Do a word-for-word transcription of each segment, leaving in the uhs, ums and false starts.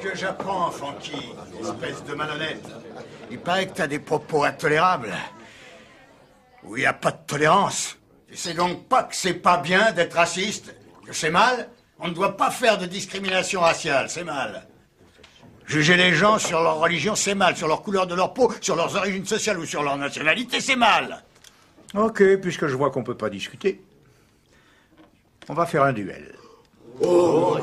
que j'apprends, Francky, espèce de malhonnête? Il paraît que t'as des propos intolérables. Où il n'y a pas de tolérance. Tu sais donc pas que c'est pas bien d'être raciste? Que c'est mal? On ne doit pas faire de discrimination raciale, c'est mal. Juger les gens sur leur religion, c'est mal. Sur leur couleur de leur peau, sur leurs origines sociales ou sur leur nationalité, c'est mal. Ok, puisque je vois qu'on peut pas discuter, on va faire un duel. Oh.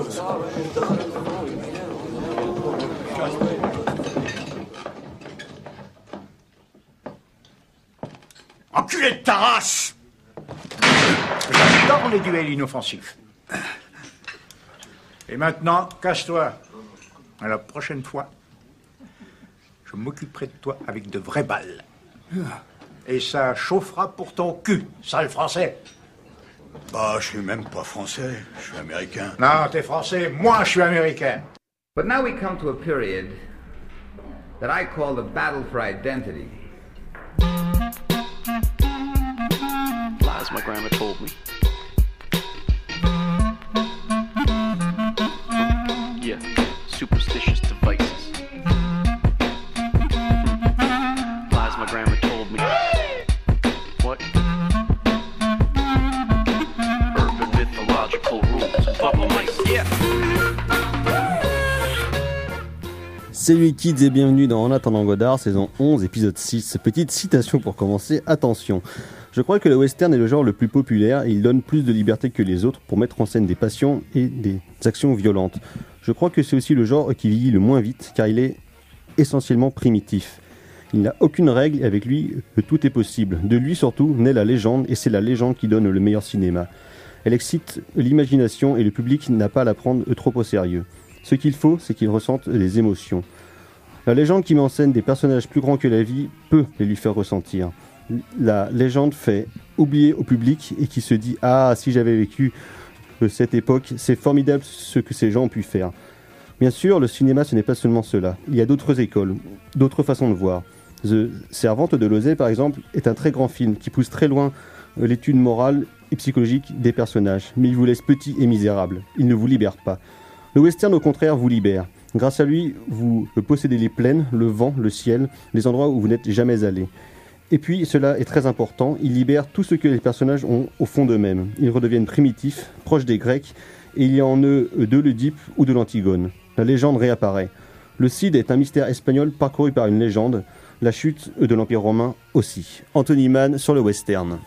Enculé de ta race! J'adore les duels inoffensifs. Et maintenant, casse-toi. À la prochaine fois, je m'occuperai de toi avec de vraies balles. Et ça chauffera pour ton cul, sale français. Bah, je suis même pas français, je suis américain. Non, t'es français, moi je suis américain. But now we come to a period that I call the battle for identity. Lies my grandma told me. Yeah, superstitious devices. Hmm. Lies my grandma told me. What? Urban mythological rules. Bubble mice, yeah. Salut kids et bienvenue dans En attendant Godard, saison onze, épisode six. Petite citation pour commencer, attention. Je crois que le western est le genre le plus populaire et il donne plus de liberté que les autres pour mettre en scène des passions et des actions violentes. Je crois que c'est aussi le genre qui vieillit le moins vite car il est essentiellement primitif. Il n'a aucune règle et avec lui, tout est possible. De lui surtout naît la légende et c'est la légende qui donne le meilleur cinéma. Elle excite l'imagination et le public n'a pas à la prendre trop au sérieux. Ce qu'il faut, c'est qu'il ressente des émotions. La légende qui met en scène des personnages plus grands que la vie peut les lui faire ressentir. La légende fait oublier au public et qui se dit « Ah, si j'avais vécu cette époque, c'est formidable ce que ces gens ont pu faire. » Bien sûr, le cinéma, ce n'est pas seulement cela. Il y a d'autres écoles, d'autres façons de voir. The Servante de Losey, par exemple, est un très grand film qui pousse très loin l'étude morale et psychologique des personnages. Mais il vous laisse petit et misérable. Il ne vous libère pas. Le western, au contraire, vous libère. Grâce à lui, vous possédez les plaines, le vent, le ciel, les endroits où vous n'êtes jamais allé. Et puis, cela est très important, il libère tout ce que les personnages ont au fond d'eux-mêmes. Ils redeviennent primitifs, proches des Grecs, et il y a en eux de l'Oedipe ou de l'Antigone. La légende réapparaît. Le Cid est un mystère espagnol parcouru par une légende, la chute de l'Empire romain aussi. Anthony Mann sur le western.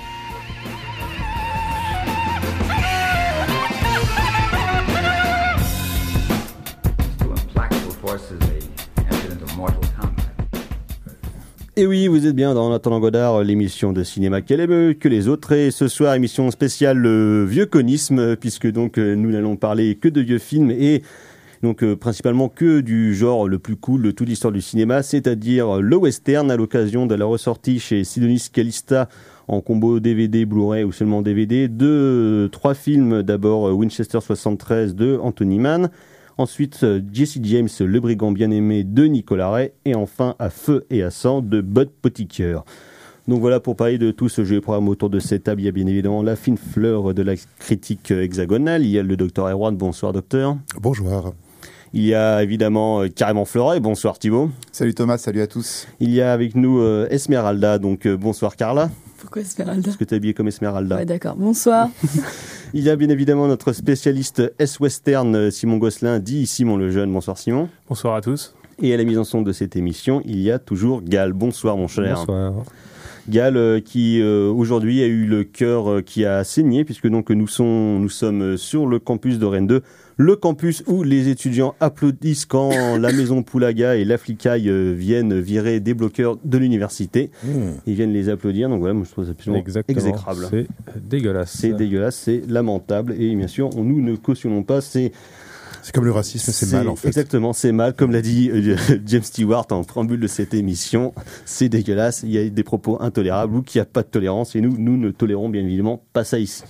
Et oui, vous êtes bien dans En attendant Godard, l'émission de cinéma qu'elle est mieux que les autres. Et ce soir, émission spéciale le vieux conisme, puisque donc nous n'allons parler que de vieux films et donc euh, principalement que du genre le plus cool de toute l'histoire du cinéma, c'est-à-dire le western, à l'occasion de la ressortie chez Sidonis Calista en combo D V D, Blu-ray ou seulement D V D, de trois films. D'abord Winchester soixante-treize de Anthony Mann. Ensuite, Jesse James, le brigand bien-aimé de Nicolas Ray. Et enfin, À feu et à sang de Bud Pottinger. Donc voilà, pour parler de tout ce jeu programme autour de cette table, il y a bien évidemment la fine fleur de la critique hexagonale. Il y a le docteur Erwan. Bonsoir, docteur. Bonjour. Il y a évidemment euh, carrément Fleuret. Bonsoir, Thibaut. Salut Thomas, salut à tous. Il y a avec nous euh, Esmeralda. Donc euh, bonsoir, Carla. Pourquoi Esmeralda? Parce que tu es habillée comme Esmeralda. Ouais, d'accord. Bonsoir. Il y a bien évidemment notre spécialiste S-Western, Simon Gosselin, dit Simon le Jeune. Bonsoir Simon. Bonsoir à tous. Et à la mise en son de cette émission, il y a toujours Gal. Bonsoir mon cher. Bonsoir. Gal euh, qui euh, aujourd'hui a eu le cœur euh, qui a saigné, puisque donc nous, sont, nous sommes sur le campus de Rennes deux, le campus où les étudiants applaudissent quand la maison Poulaga et l'Aflicaille euh, viennent virer des bloqueurs de l'université. Mmh. Ils viennent les applaudir, donc voilà, moi je trouve ça absolument Exactement. exécrable. C'est dégueulasse. C'est dégueulasse, c'est lamentable, et bien sûr, on, nous ne cautionnons pas, c'est... C'est comme le racisme, c'est, c'est mal en fait. Exactement, c'est mal. Comme l'a dit euh, James Stewart en préambule de cette émission, c'est dégueulasse, il y a des propos intolérables ou qu'il n'y a pas de tolérance, et nous, nous ne tolérons bien évidemment pas ça ici.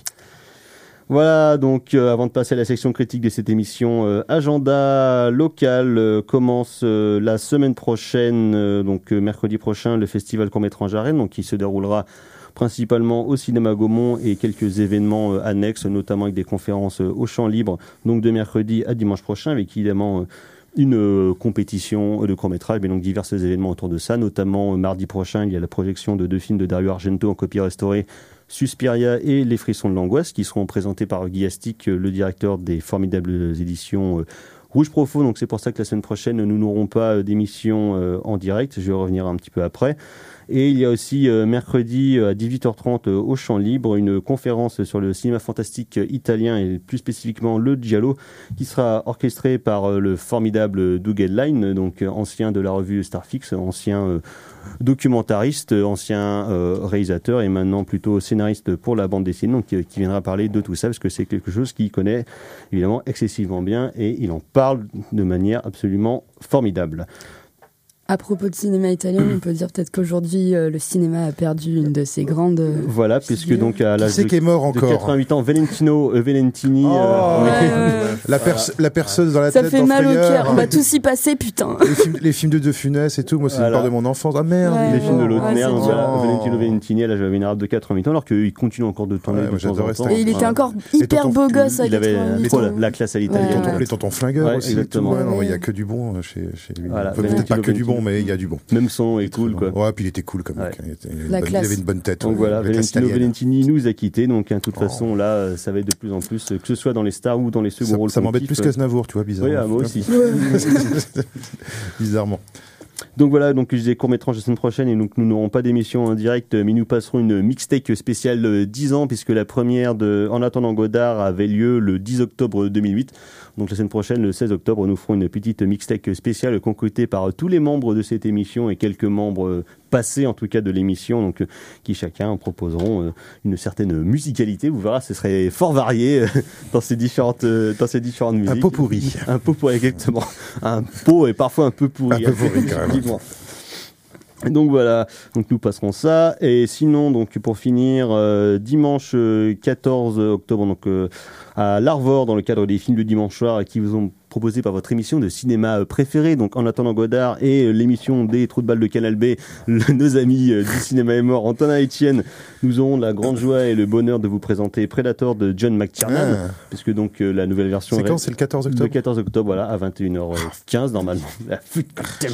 Voilà, donc euh, avant de passer à la section critique de cette émission, euh, agenda local euh, commence euh, la semaine prochaine, euh, donc euh, mercredi prochain, le festival Court-Métrage à Rennes, donc qui se déroulera principalement au cinéma Gaumont et quelques événements euh, annexes, notamment avec des conférences euh, au champ libre, donc de mercredi à dimanche prochain, avec évidemment euh, une euh, compétition de court-métrage, mais donc divers événements autour de ça, notamment euh, mardi prochain, il y a la projection de deux films de Dario Argento en copie restaurée, Suspiria et Les Frissons de l'Angoisse, qui seront présentés par Guy Astic, le directeur des formidables éditions euh, Rouge Profond. Donc c'est pour ça que la semaine prochaine, nous n'aurons pas d'émission euh, en direct, je vais revenir un petit peu après. Et il y a aussi euh, mercredi à dix-huit heures trente euh, au Champ Libre une conférence sur le cinéma fantastique italien et plus spécifiquement le Giallo qui sera orchestrée par euh, le formidable Doug Edline, donc euh, ancien de la revue Starfix, ancien euh, documentariste, ancien euh, réalisateur et maintenant plutôt scénariste pour la bande dessinée, donc euh, qui viendra parler de tout ça parce que c'est quelque chose qu'il connaît évidemment excessivement bien et il en parle de manière absolument formidable. À propos de cinéma italien, on peut dire peut-être qu'aujourd'hui, euh, le cinéma a perdu une de ses grandes... Euh, voilà, puisque donc à l'âge de, qui est mort encore de quatre-vingt-huit ans, Valentino euh, Valentini... Oh, euh, ouais, ouais. Ouais. La, perce- la perceuse dans la ça tête. Ça fait mal au cœur, on va tous y passer, putain. Les films, les films de De Funès et tout, moi c'est voilà. Une part de mon enfance. Ah merde. Ouais, les films de Lautner, ouais, voilà, Valentino Valentini à l'âge vénérable de quatre-vingt-huit ans, alors qu'il continue encore de tourner ouais, de temps en temps. Et il était encore hyper beau gosse à Il avait la classe à l'italienne. Les tontons flingueurs aussi. Exactement. Il y a que du bon chez lui. Peut-être pas que du bon, mais il y a du bon. Même son est cool, quoi. Ouais, puis il était cool comme mec. Ouais. Il, il, bonne, il avait une bonne tête. Donc ouais, voilà, Valentino Valentini nous a quittés. Donc, de toute oh. façon, là, ça va être de plus en plus, que ce soit dans les stars ou dans les seconds ça, rôles. Ça m'embête plus qu'Aznavour, tu vois, bizarrement. Oui, ah, moi aussi. Bizarrement. Donc voilà, donc je disais court-métrage la semaine prochaine et donc nous n'aurons pas d'émission en direct, mais nous passerons une mixtape spéciale dix ans puisque la première de En attendant Godard avait lieu le dix octobre deux mille huit. Donc la semaine prochaine, le seize octobre, nous ferons une petite mixtape spéciale concoctée par tous les membres de cette émission et quelques membres passés en tout cas de l'émission, donc qui chacun proposeront une certaine musicalité. Vous verrez, ce serait fort varié dans ces différentes dans ces différentes musiques. Un pot pourri. Un pot pourri, exactement. Un pot et parfois un peu pourri. Un peu pourri quand même. Donc voilà, donc nous passerons ça. Et sinon, donc pour finir, euh, dimanche quatorze octobre, donc euh, à l'Arvor, dans le cadre des films de dimanche soir, qui vous ont proposé par votre émission de cinéma préférée, donc En attendant Godard et l'émission des Trous de balles de Canal B, le, nos amis du cinéma est mort, Antonin et Etienne, nous aurons la grande joie et le bonheur de vous présenter Predator de John McTiernan, ah. puisque donc euh, la nouvelle version... C'est quand? C'est le quatorze octobre? Le quatorze octobre, voilà, à vingt et une heures quinze normalement. La fuite,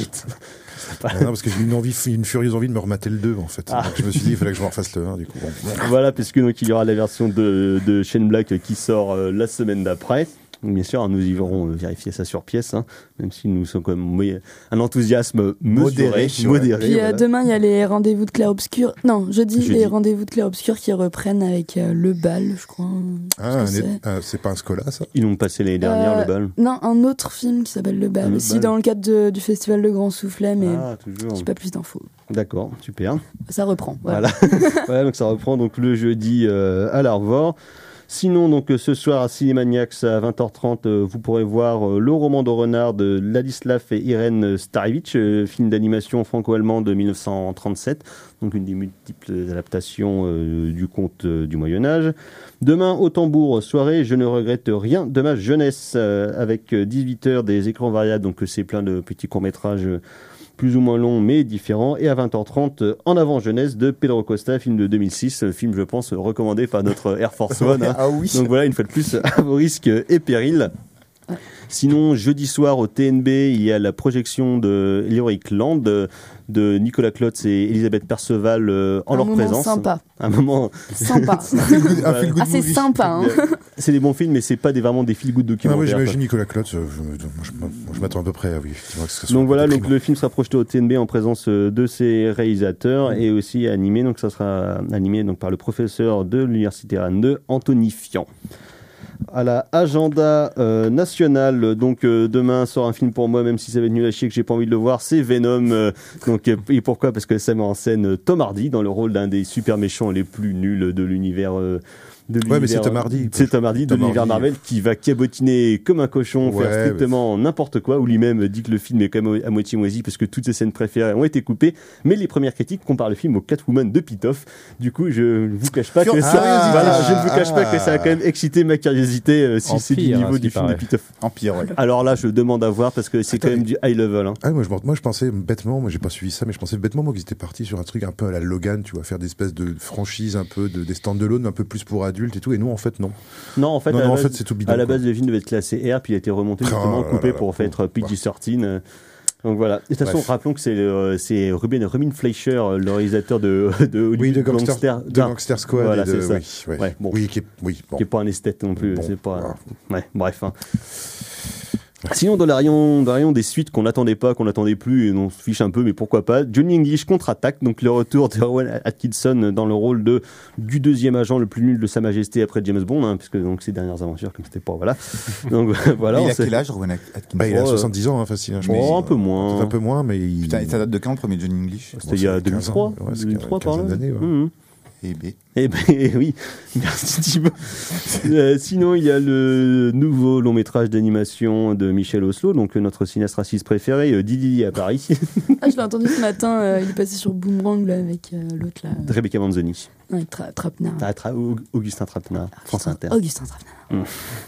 ah non, parce que j'ai une envie, une furieuse envie de me remater le deux en fait. Ah. Donc, je me suis dit il fallait que je me refasse le un du coup. Bon. Voilà, puisque donc il y aura la version de, de Shane Black qui sort euh, la semaine d'après. Donc, bien sûr, nous y verrons vérifier ça sur pièce, hein, même si nous sommes quand même oui, un enthousiasme mesuré, modéré. modéré Puis voilà. euh, demain, il y a les rendez-vous de Clair Obscur. Non, jeudi, jeudi. les rendez-vous de Clair Obscur qui reprennent avec euh, le bal, je crois. Ah, c'est. Euh, c'est pas un Scola, ça? Ils l'ont passé l'année dernière, euh, le bal. Non, un autre film qui s'appelle Le Bal, le aussi bal. Dans le cadre de, du festival Le Grand Soufflet, mais ah, toujours. j'ai pas plus d'infos. D'accord, super. Ça reprend. Voilà. Voilà, voilà donc ça reprend donc le jeudi euh, à l'Arvor. Sinon, donc, ce soir à Cinémaniacs à vingt heures trente, euh, vous pourrez voir euh, le roman de renard de Ladislav et Irène Starevich, euh, film d'animation franco-allemand de mille neuf cent trente-sept, donc une des multiples adaptations euh, du conte euh, du Moyen-Âge. Demain, au tambour, soirée, je ne regrette rien de ma jeunesse, euh, avec dix-huit heures des écrans variables, donc c'est plein de petits courts-métrages euh, plus ou moins long mais différent, et à vingt heures trente, En avant jeunesse de Pedro Costa, film de deux mille six, film je pense recommandé par notre Air Force One. Hein. Ah oui. Donc voilà, une fois de plus, à vos risques et périls. Sinon, jeudi soir au T N B, il y a la projection de Heroic Land de, de Nicolas Klotz et Elisabeth Perceval euh, en un leur moment présence. Sympa. Un moment sympa. Un feel good ah, c'est movie. sympa. Hein. C'est des bons films, mais c'est pas des, vraiment des feel good documentaires. Ah, moi j'imagine Nicolas Klotz, euh, je, je, je, je m'attends à peu près à oui. Que ce soit donc voilà, donc le film sera projeté au T N B en présence de ses réalisateurs mmh. et aussi animé, donc ça sera animé donc par le professeur de l'université Rennes deux, Anthony Fian. À la agenda euh, nationale, donc euh, demain sort un film pour moi, même si ça va être nul à chier que j'ai pas envie de le voir, c'est Venom. Euh, donc euh, et pourquoi? Parce que ça met en scène Tom Hardy dans le rôle d'un des super méchants les plus nuls de l'univers. Euh, De ouais, mais c'est Tom Hardy. C'est Tom Hardy de Tom l'univers Hardy. Marvel qui va cabotiner comme un cochon, ouais, faire strictement mais... n'importe quoi, ou lui-même dit que le film est quand même à moitié moisi parce que toutes ses scènes préférées ont été coupées. Mais les premières critiques comparent le film au Catwoman de Pitoff. Du coup, je ne vous cache pas que ah, ça, voilà, je ne vous cache ah, pas que ça a quand même excité ma curiosité euh, si c'est du niveau du film de Pitoff. Empire, ouais. Alors là, je demande à voir parce que c'est Attends, quand même du high level. Hein. Ah, moi, je, moi, je pensais bêtement, moi, j'ai pas suivi ça, mais je pensais bêtement, moi, qu'ils étaient partis sur un truc un peu à la Logan, tu vois, faire des espèces de franchises un peu, de, des stand-alone un peu plus pour adultes. adulte et tout, et nous, en fait, non. Non, en fait, non, à, non, la en base, fait c'est tout bidon. à la quoi. base, le film devait être classé R, puis il a été remonté, justement, Oh, coupé là, là, pour là, être P G treize. euh, Donc voilà. De toute façon, Bref. rappelons que c'est, euh, c'est Ruben Ruben Fleischer, euh, le réalisateur de, de Hollywood Oui, de Gangster, Gangster, de Gangster Squad. Voilà, et de, c'est ça. Oui, ouais. Ouais, bon. oui, qui est, oui, bon. qui est pas un esthète non plus. Bon, c'est pas. voilà. Ouais, bref. Hein. Sinon, dans le rayon, dans le rayon des suites qu'on n'attendait pas, qu'on n'attendait plus, et on se fiche un peu, mais pourquoi pas. Johnny English contre-attaque, donc le retour de Rowan Atkinson dans le rôle de du deuxième agent le plus nul de Sa Majesté après James Bond, hein, puisque donc ses dernières aventures, comme c'était pas voilà. Donc voilà. Mais il on a sait- quel âge, Rowan Atkinson? Bah, il a Oh, soixante-dix ans, hein, facile. Hein, je Oh, pense. un peu moins. Peut-être un peu moins, mais il... Putain, et ça date de quand le premier Johnny English? C'était il y a c'est deux mille trois. quinze ans. Ouais, c'est deux mille trois par là. quinzaine d'années, ouais. Mhm. Eh ben. Eh ben oui, merci Thibaut. Euh, sinon, il y a le nouveau long métrage d'animation de Michel Oslo, donc euh, notre cinéaste raciste préféré, euh, Didi à Paris, Ah, je l'ai entendu ce matin, euh, il est passé sur Boomerang là, avec euh, l'autre là. de Rebecca Manzoni, Avec Tra- Trapenard. Ah, Tra- Augustin Trapenard, France Inter. Augustin Trapenard.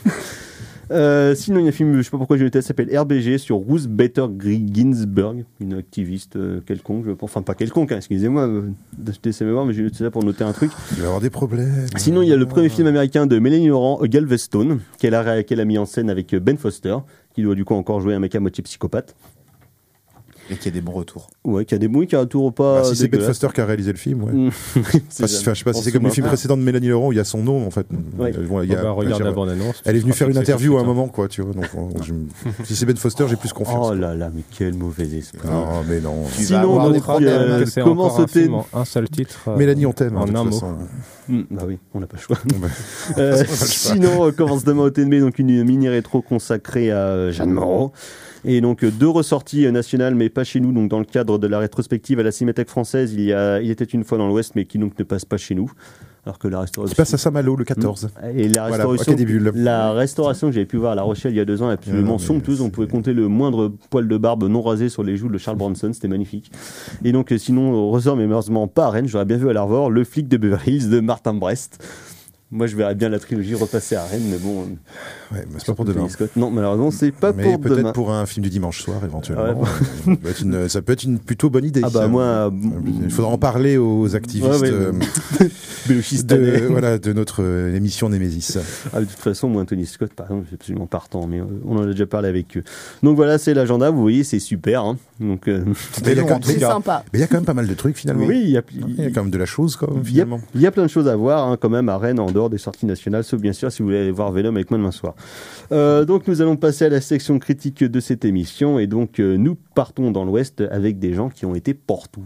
Euh, sinon, il y a un film, je sais pas pourquoi j'ai noté, ça s'appelle R B G sur Ruth Bader Ginsburg, une activiste euh, quelconque, je pense, enfin pas quelconque, hein, excusez-moi euh, d'acheter ces mémoires, mais j'ai noté ça pour noter un truc. Il va y avoir des problèmes. Sinon, il y a le premier film américain de Mélanie Laurent, Galveston, qu'elle a, ré- qu'elle a mis en scène avec Ben Foster, qui doit du coup encore jouer un mec à moitié psychopathe. Et qui a des bons retours. Ouais, qui a des bouilles, qui a un tour pas. Bah, si c'est Ben dégueulasse. Foster qui a réalisé le film, ouais. Mm. Enfin, C'est si- ça. enfin, je sais pas si On c'est se comme le moque. film précédent de Mélanie Laurent où il y a son nom en fait. Ouais. Euh, bon, il y a- Oh bah, regarde je- la bande-annonce. Elle est venue faire une interview à un moment. moment, quoi, tu vois. Donc, on- je- si c'est Ben Foster, j'ai plus confiance. Oh là là, mais quel mauvais esprit. Non, mais non. Tu vas Sinon, avoir donc, des problèmes. euh, C'est comment encore un sauter film en un seul titre. euh, Mélanie, on t'aime. hein, en de toute un mot. façon. Hmm, bah oui, on n'a pas le choix. Bah, Euh, sinon, euh, commence demain au T N B, donc une mini rétro consacrée à euh, Jeanne Moreau. Et donc euh, deux ressorties euh, nationales, mais pas chez nous. Donc dans le cadre de la rétrospective à la Cinémathèque française, il y a, il était une fois dans l'Ouest, mais qui donc ne passe pas chez nous. Alors que la Qui restauration. passe à Saint-Malo le quatorze. Et la Voilà, restauration, ok, début, le- la restauration que j'avais pu voir à La Rochelle il y a deux ans, est absolument Non, mais somptueuse. On c'est- pouvait compter le moindre poil de barbe non rasé sur les joues de Charles Bronson. C'était magnifique. Et donc, euh, sinon, on ressort, mais malheureusement pas à Rennes. J'aurais bien vu à la revoir Le flic de Beverly Hills de Martin Brest. Moi, je verrais bien la trilogie repasser à Rennes, mais bon. euh, Ouais, mais c'est pas pour demain. Tony Scott. Non, malheureusement, c'est pas Mais pour peut-être demain. pour un film du dimanche soir, éventuellement. Ouais, bon. Euh, ça, peut être une, ça peut être une plutôt bonne idée. Ah bah moi, euh, Il faudra en parler aux activistes Ouais, ouais, euh, Bélochiste de, Tanet. voilà, de notre euh, émission Némésis. Ah, de toute façon, moi, Tony Scott, par exemple, je suis absolument partant, mais euh, on en a déjà parlé avec eux. Donc voilà, c'est l'agenda, vous voyez, c'est super. Hein. Donc, euh, Mais il y a quand- C'est mais il y a- sympa. mais il y a quand même pas mal de trucs finalement. oui, il y a, Il y a quand même de la chose, quoi, il y a, finalement. il y a plein de choses à voir, hein, quand même, à Rennes, en dehors des sorties nationales, sauf bien sûr si vous voulez aller voir Venom avec moi demain soir. Euh, donc nous allons passer à la section critique de cette émission, et donc euh, nous partons dans l'Ouest avec des gens qui ont été partout.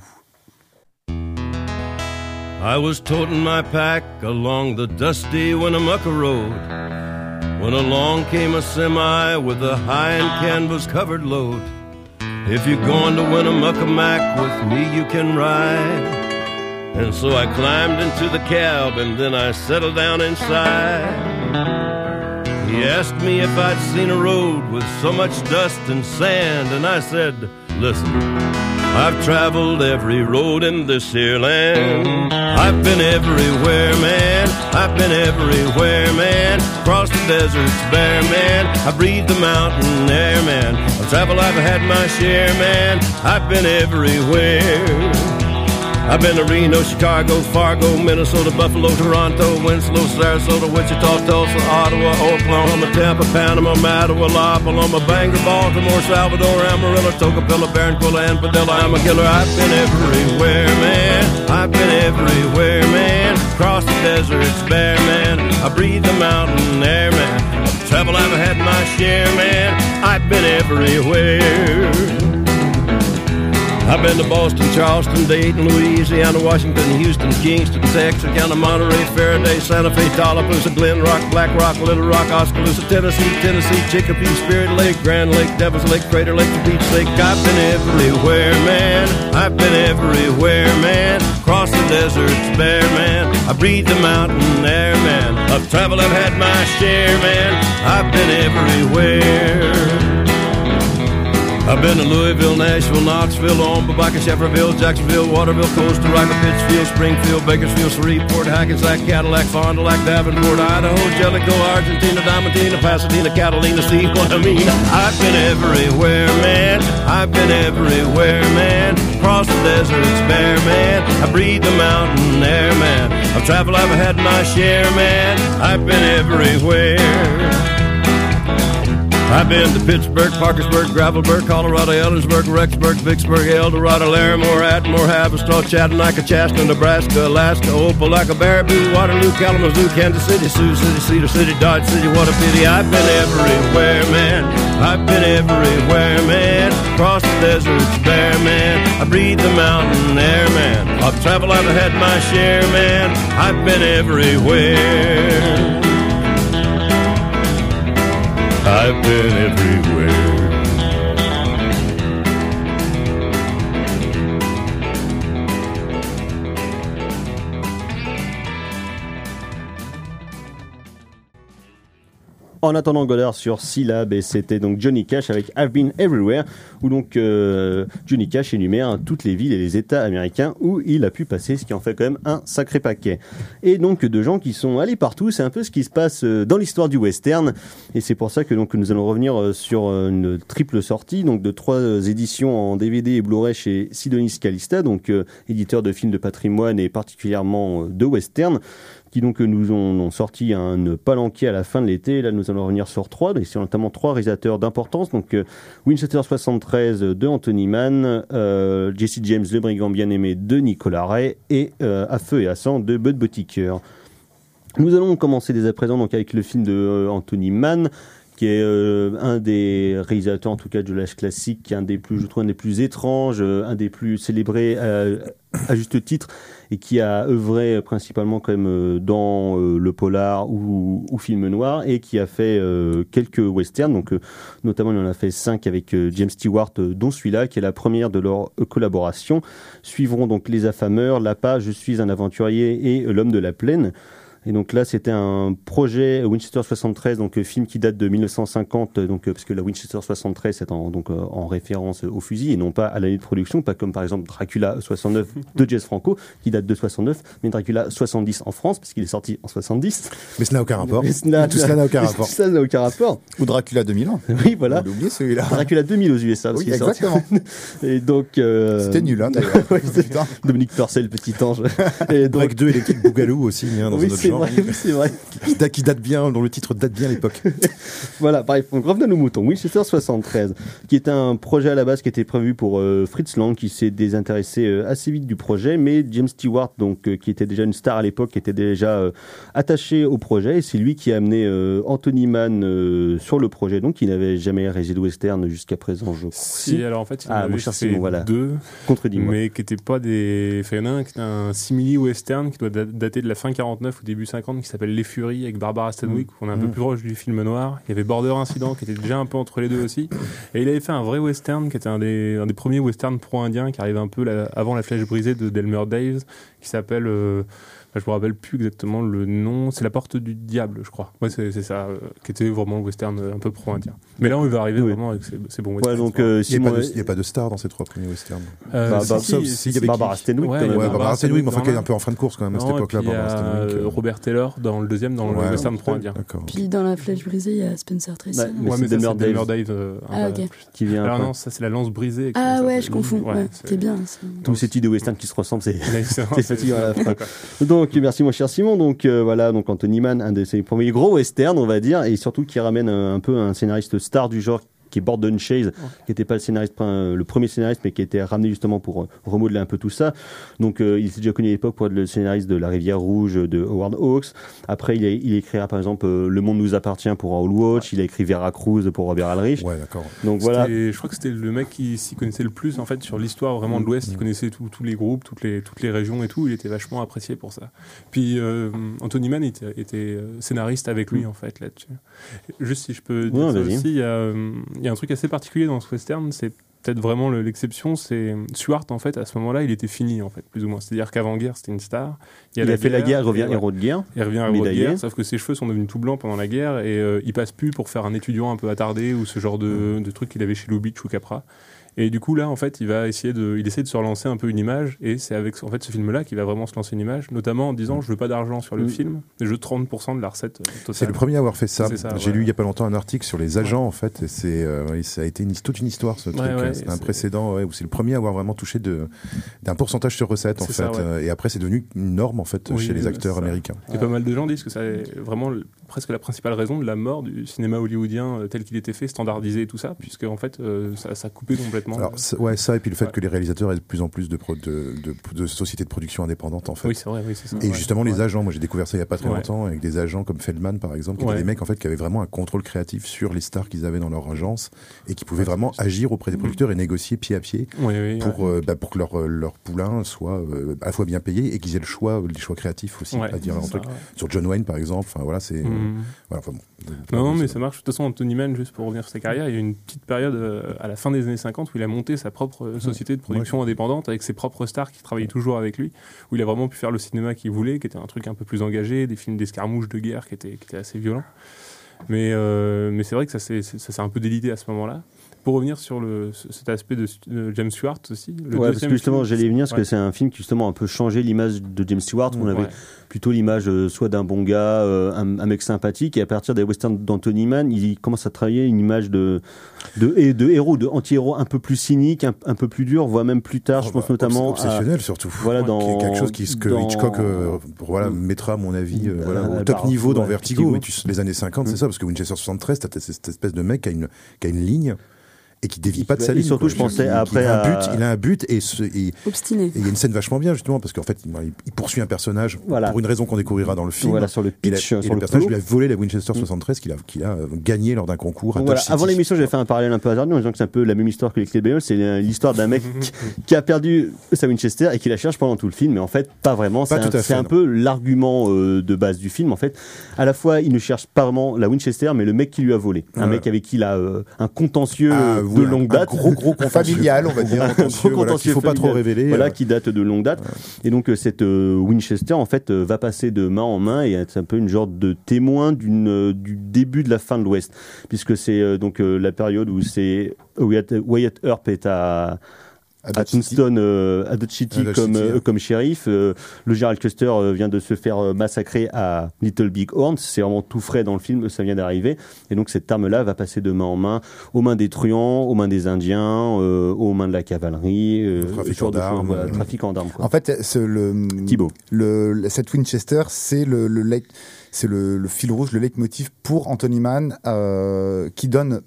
I was toting my pack along the dusty Winnemucca Road when along came a semi with a high and canvas covered load. If you're going to Winnemucca Mac with me, you can ride. And so I climbed into the cab and then I settled down inside. He asked me if I'd seen a road with so much dust and sand, and I said, listen, I've traveled every road in this here land. I've been everywhere, man. I've been everywhere, man. Across the deserts bare, man. I breathe the mountain air, man. Of travel I've had my share, man. I've been everywhere. I've been to Reno, Chicago, Fargo, Minnesota, Buffalo, Toronto, Winslow, Sarasota, Wichita, Tulsa, Ottawa, Oklahoma, Tampa, Panama, Mattawa, La Paloma, Bangor, Baltimore, Salvador, Amarillo, Tocopilla, Barranquilla, and Padilla. I'm a killer. I've been everywhere, man. I've been everywhere, man. Across the deserts bare, man. I breathe the mountain air, man. Of travel I've had my share, man. I've been everywhere. I've been to Boston, Charleston, Dayton, Louisiana, Washington, Houston, Kingston, Texarkana, Monterey, Faraday, Santa Fe, Tallapoosa, Glen Rock, Black Rock, Little Rock, Oskaloosa, Tennessee, Tennessee, Chicopee, Spirit Lake, Grand Lake, Devil's Lake, Crater Lake, the Beach Lake. I've been everywhere, man. I've been everywhere, man. Across the deserts bare, man. I breathe the mountain air, man. Of travel I've had my share, man. I've been everywhere. I've been to Louisville, Nashville, Knoxville, Omaha, Shefferville, Jacksonville, Waterville, Costa Rica, Pittsfield, Springfield, Bakersfield, Shreveport, Hackensack, Cadillac, Fond du Lac, Davenport, Idaho, Jellicoe, Argentina, Diamantina, Pasadena, Catalina, see what I mean? I've been everywhere, man. I've been everywhere, man. Across Across the deserts bare, man. I breathe the mountain air, man. I've traveled, I've had my share, man. I've been everywhere. I've been to Pittsburgh, Parkersburg, Gravelburg, Colorado, Ellensburg, Rexburg, Vicksburg, El Dorado, Larimore, Atmore, Haverstraw, Chattanooga, Chaska, Nebraska, Alaska, Opelika, Baraboo, Waterloo, Kalamazoo, Kansas City, Sioux City, Cedar City, Dodge City, what a pity. I've been everywhere, man. I've been everywhere, man. Across the deserts bare, man. I breathe the mountain air, man. I've traveled, I've had my share, man. I've been everywhere. I've been everywhere. En attendant Godard sur Syllab, et c'était donc Johnny Cash avec I've Been Everywhere, où donc euh, Johnny Cash énumère toutes les villes et les États américains où il a pu passer, ce qui en fait quand même un sacré paquet. Et donc de gens qui sont allés partout, c'est un peu ce qui se passe dans l'histoire du western, et c'est pour ça que donc nous allons revenir sur une triple sortie, donc de trois éditions en D V D et Blu-ray chez Sidonis Calista, donc euh, éditeur de films de patrimoine et particulièrement euh, de western, qui donc nous ont, ont sorti un palanquet à la fin de l'été. Là, nous allons revenir sur trois, et c'est notamment trois réalisateurs d'importance. Donc, euh, Winchester soixante-treize de Anthony Mann, euh, Jesse James, le brigand bien-aimé de Nicolas Ray, et euh, À feu et à sang de Bud Boetticher. Nous allons commencer dès à présent donc, avec le film de euh, Anthony Mann, qui est euh, un des réalisateurs, en tout cas de l'âge classique, qui est un des plus, je trouve, un des plus étranges, euh, un des plus célébrés euh, à juste titre, et qui a œuvré principalement quand même euh, dans euh, le polar ou, ou film noir, et qui a fait euh, quelques westerns, donc euh, notamment il en a fait cinq avec euh, James Stewart, euh, dont celui-là, qui est la première de leur euh, collaboration. Suivront donc Les Affameurs, L'Appât, Je suis un aventurier et L'Homme de la plaine. Et donc là, c'était un projet Winchester soixante-treize, donc euh, film qui date de mille neuf cent cinquante, donc euh, parce que la Winchester soixante-treize c'est en, donc euh, en référence au fusil et non pas à l'année de production, pas comme par exemple Dracula soixante-neuf de Jess Franco qui date de soixante-neuf, mais Dracula soixante-dix en France parce qu'il est sorti en soixante-dix. Mais cela n'a aucun rapport. Cela, Tout cela n'a aucun rapport. Tout cela n'a aucun rapport. Ou Dracula deux mille un. Oui, voilà. On a oublié celui-là. Dracula deux mille aux U S A. Oui, exactement. Et donc. Euh... C'était nul, hein, d'ailleurs. Ouais, Dominique Purcell, petit ange. Et donc deux et l'équipe Bougalou aussi, hein, dans oui, un autre c'est genre. Vrai, oui, c'est vrai. Qui date, qui date bien, dont le titre date bien à l'époque. Voilà, bref, donc revenons aux moutons. Winchester soixante-treize, qui est un projet à la base qui était prévu pour euh, Fritz Lang, qui s'est désintéressé euh, assez vite du projet, mais James Stewart, donc euh, qui était déjà une star à l'époque, qui était déjà euh, attaché au projet, et c'est lui qui a amené euh, Anthony Mann euh, sur le projet, donc qui n'avait jamais réalisé de western jusqu'à présent, je crois. Si, alors en fait, il en ah, avait fait Simon, voilà. deux, contredis-moi. Mais qui n'étaient pas des... Enfin, il y en a un qui est un simili-western qui doit dater de la fin quarante-neuf ou début cinquante, qui s'appelle Les Furies, avec Barbara Stanwyck, où on est un peu plus proche du film noir. Il y avait Border Incident, qui était déjà un peu entre les deux aussi. Et il avait fait un vrai western, qui était un des, un des premiers westerns pro-indiens, qui arrive un peu la, avant La Flèche brisée de Delmer Daves, qui s'appelle... Euh, je me rappelle plus exactement le nom. C'est La Porte du Diable, je crois. Ouais, c'est, c'est ça, euh, qui était vraiment le western un peu pro-indien. Mais là, on va arriver oui. vraiment avec ces, ces bons westerns. Ouais, donc, euh, il n'y a, a pas de star dans ces trois premiers westerns. Euh, bah, bah, si, sauf si, si, Barbara Stanwyck. Ouais, ouais, Barbara Stanwyck, mais enfin, qui est un peu en fin de course quand même à cette non, époque-là. Il y a euh... Robert Taylor dans le deuxième, dans ouais, le western pro-indien. Puis dans La Flèche brisée, il y a Spencer Tracy. Ouais, mais ouais, c'est Delmer Dave. Dave euh, ah, ok. Qui vient alors non, ça c'est La Lance brisée. Ah ouais, je confonds. Ouais, c'est bien. Tous ces types de western qui se ressemblent, c'est fatigant à la fin. Donc, merci mon cher Simon. Donc euh, voilà, donc Anthony Mann, un de ses premiers gros westerns, on va dire, et surtout qui ramène un, un peu un scénariste star du genre, qui est Borden Chase, qui n'était pas le scénariste, le premier scénariste, mais qui était ramené justement pour euh, remodeler un peu tout ça. Donc euh, il s'est déjà connu à l'époque pour être le scénariste de La Rivière Rouge de Howard Hawks. Après, il, a, il écrira par exemple euh, Le Monde nous appartient pour Raoul Walsh. Il a écrit Veracruz pour Robert Alrich. Ouais, d'accord. Donc voilà. Je crois que c'était le mec qui s'y connaissait le plus en fait sur l'histoire vraiment de l'Ouest. Il connaissait tous les groupes, toutes les toutes les régions et tout. Il était vachement apprécié pour ça. Puis euh, Anthony Mann était, était scénariste avec lui en fait là-dessus. Juste si je peux dire ouais, ça aussi, il y a, il y a un truc assez particulier dans ce western, c'est peut-être vraiment l'exception, c'est Stewart en fait à ce moment-là il était fini en fait plus ou moins, c'est-à-dire qu'avant-guerre c'était une star, il, il a, a fait guerre, la guerre, il revient héros de guerre, il revient héros de guerre, sauf que ses cheveux sont devenus tout blancs pendant la guerre et euh, il passe plus pour faire un étudiant un peu attardé ou ce genre de, de truc qu'il avait chez Lubitsch ou Capra. Et du coup, là, en fait, il va essayer de, il essaie de se relancer un peu une image, et c'est avec en fait ce film-là qu'il va vraiment se lancer une image, notamment en disant je veux pas d'argent sur le Mm. film, mais je veux trente pour cent de la recette euh, totale. C'est le premier à avoir fait ça. C'est ça, J'ai ouais. lu il y a pas longtemps un article sur les agents en fait. Et c'est, euh, oui, ça a été une, toute une histoire ce truc. Ouais, ouais, c'est un c'est- précédent ouais, où c'est le premier à avoir vraiment touché de, d'un pourcentage sur recette en C'est fait. ça, ouais. Euh, Et après c'est devenu une norme en fait Oui, chez les oui, acteurs c'est ça. américains. Et pas mal de gens disent que c'est vraiment le- presque la principale raison de la mort du cinéma hollywoodien euh, tel qu'il était fait, standardisé et tout ça, puisque en fait euh, ça, ça a coupé complètement. Alors ça- ouais ça et puis le fait que les réalisateurs aient de plus en plus de, pro- de, de, de sociétés de production indépendantes en fait. Oui, c'est vrai, oui, c'est ça. Et Ouais. justement les Ouais. agents, moi j'ai découvert ça il y a pas très Ouais. longtemps avec des agents comme Feldman par exemple, qui Ouais. étaient des mecs en fait qui avaient vraiment un contrôle créatif sur les stars qu'ils avaient dans leur agence et qui pouvaient vraiment agir auprès des producteurs et négocier pied à pied Oui, oui, pour ouais. euh, bah, pour que leur euh, leur poulain soit euh, à la fois bien payé et qu'ils aient le choix les choix créatifs aussi Ouais, à dire c'est un ça, truc ouais. sur John Wayne par exemple. Enfin voilà c'est euh, Mhm. voilà enfin bon. Non, non, mais ça marche. De toute façon, Anthony Mann, juste pour revenir sur sa carrière, il y a eu une petite période euh, à la fin des années cinquante où il a monté sa propre euh, société de production indépendante avec ses propres stars qui travaillaient toujours avec lui, où il a vraiment pu faire le cinéma qu'il voulait, qui était un truc un peu plus engagé, des films d'escarmouches de guerre qui étaient, qui étaient assez violents. Mais, euh, mais c'est vrai que ça s'est, ça s'est un peu délité à ce moment-là. Pour revenir sur le, cet aspect de, de James Stewart aussi. Le Ouais, parce que justement, film, j'allais y venir, parce ouais. que c'est un film qui justement a un peu changé l'image de James Stewart. On avait Ouais. plutôt l'image euh, soit d'un bon gars, euh, un, un mec sympathique, et à partir des westerns d'Anthony Mann, il commence à travailler une image de, de, et de héros, de anti-héros un peu plus cynique, un, un peu plus dur, voire même plus tard. Oh, je pense bah, notamment obsessionnel à, surtout. Voilà, Qui dans est quelque chose qui, que dans- Hitchcock euh, voilà, mettra à mon avis euh, voilà, Euh, au top bah, niveau dans ouais, Vertigo. Vertigo. Et tu- les années cinquante, Mm. c'est ça, parce que Winchester soixante-treize, t'as cette espèce de mec qui a une, qui a une ligne et qui dévie pas de sa Et ligne. surtout, quoi. je pensais Il- il après a un à- but, il a un but et ce- et- Obstiné. et il y a une scène vachement bien justement parce qu'en fait il, il poursuit un personnage Voilà. pour une raison qu'on découvrira dans le film. Voilà, sur le Et, la- pitch, et sur le le personnage plot. lui a volé la Winchester soixante-treize qu'il a, qu'il a euh, gagné lors d'un concours à Donc voilà, Dodge City. avant l'émission, j'avais fait un parallèle un peu hasardeux en disant que c'est un peu la même histoire que les clés de bagnole. C'est euh, l'histoire d'un mec qui a perdu sa Winchester et qui la cherche pendant tout le film, mais en fait, pas vraiment. Pas C'est tout un, à fait, c'est un non. peu l'argument euh, de base du film. En fait, à la fois, il ne cherche pas vraiment la Winchester, mais le mec qui lui a volé. Un Ouais. mec avec qui il a euh, un contentieux Ah, de oui, un- longue un date. gros gros Familial, on va dire. Un contentieux, gros voilà, qu'il contentieux faut pas trop familial. révéler. Voilà, euh. qui date de longue date. Et donc, euh, cette euh, Winchester, en fait, euh, va passer de main en main et c'est un peu une genre de témoin d'une, euh, du début de la fin de l'Ouest. Puisque c'est euh, donc euh, la période où c'est Wyatt, Wyatt Earp est à, À à Dodge City. Tombstone, euh, à Dodge City À Dodge comme, City, euh, hein. comme shérif. Euh, le Gerald Custer euh, vient de se faire euh, massacrer à Little Big Horn. C'est vraiment tout frais dans le film, ça vient d'arriver. Et donc cette arme-là va passer de main en main aux mains des truands, aux mains des Indiens, euh, aux mains de la cavalerie, euh, Trafiquant ce genre de choses, d'armes, voilà, euh. trafiquant d'armes. quoi. En fait, ce, le, Thibaut. le, le- cette Winchester, c'est le, le, leit- c'est le, le fil rouge, le leitmotiv pour Anthony Mann, euh, qui donne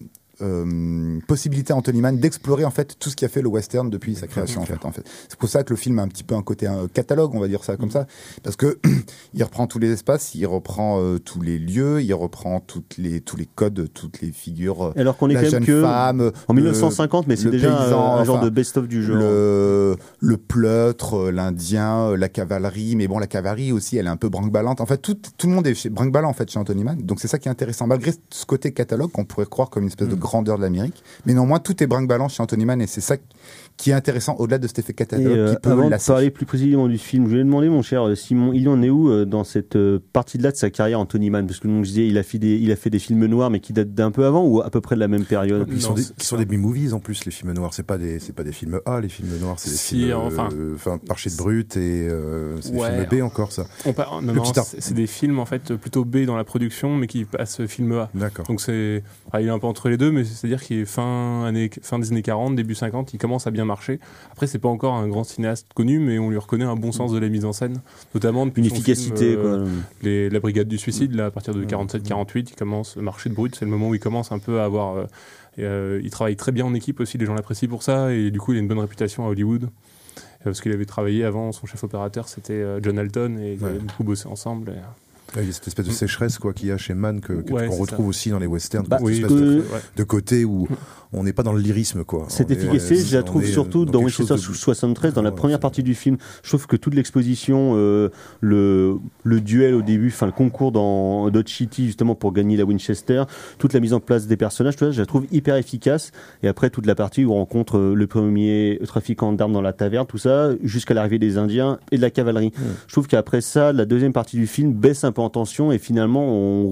euh, possibilité à Anthony Mann d'explorer en fait tout ce qui a fait le western depuis sa création. En fait, en fait, c'est pour ça que le film a un petit peu un côté un catalogue, on va dire ça comme ça, parce que il reprend tous les espaces, il reprend euh, tous les lieux, il reprend toutes les tous les codes, toutes les figures. Alors qu'on est la quand même jeune que femme, en le- mille neuf cent cinquante, mais c'est le déjà paysan, un, un genre enfin, de best-of du genre. Le, le pleutre, euh, l'indien, euh, la cavalerie, mais bon, la cavalerie aussi, elle est un peu brinque-ballante. En fait, tout, tout le monde est chez- brinque-ballant en fait chez Anthony Mann. Donc c'est ça qui est intéressant, malgré ce côté catalogue qu'on pourrait croire comme une espèce de grandeur de l'Amérique. Mais néanmoins, tout est brinque-ballant chez Anthony Mann et c'est ça qui est intéressant au-delà de cet effet Et catalogue euh, qui peut avant de lasser. parler plus précisément du film, je voulais demander, mon cher euh, Simon, il en est où euh, dans cette euh, partie-là de sa carrière, Anthony Mann? Parce que donc, je disais, il a fait des, il a fait des films noirs, mais qui datent d'un peu avant ou à peu près de la même période. Qui sont Non, des, c'est qui sont ça. des B-movies en plus, les films noirs. C'est pas des, c'est pas des films A, les films noirs. C'est des Si, films, enfin. euh, enfin, Parché de Brut et euh, c'est Ouais. des films B encore ça. On par- non, Le non, petit art. c'est c'est des films en fait plutôt B dans la production, mais qui passent film A. D'accord. Donc c'est, ah, il est un peu entre les deux, mais c'est-à-dire qu'il est fin, année, fin des années quarante, début cinquante, il commence à bien marcher. Après, c'est pas encore un grand cinéaste connu, mais on lui reconnaît un bon sens de la mise en scène, notamment depuis Une son efficacité, film, euh, quoi. les, la Brigade du Suicide, là, à partir de quarante-sept quarante-huit, il commence, Marché de Brut, c'est le moment où il commence un peu à avoir... euh, et, euh, il travaille très bien en équipe aussi, les gens l'apprécient pour ça, et du coup, il a une bonne réputation à Hollywood. Euh, Parce qu'il avait travaillé avant, son chef opérateur, c'était euh, John Alton, et ils Ouais. avaient beaucoup bossé ensemble. et- Ouais, il y a cette espèce de sécheresse quoi qu'il y a chez Mann que, que- Ouais, qu'on c'est retrouve ça. aussi dans les westerns. Bah, cette oui, espèce tout à de, fait, ouais. de côté où on n'est pas dans le lyrisme quoi. Cette On est- efficacité, je la on trouve est surtout dans dans quelque chose Winchester de- soixante-treize, dans la Ouais, première c'est- partie du film. Je trouve que toute l'exposition, euh, le, le duel au début, enfin le concours dans Dodge City justement pour gagner la Winchester, toute la mise en place des personnages, tout ça, je la trouve hyper efficace. Et après toute la partie où on rencontre euh, le premier trafiquant d'armes dans la taverne, tout ça, jusqu'à l'arrivée des Indiens et de la cavalerie. Je trouve qu'après ça, la deuxième partie du film baisse un peu en tension et finalement on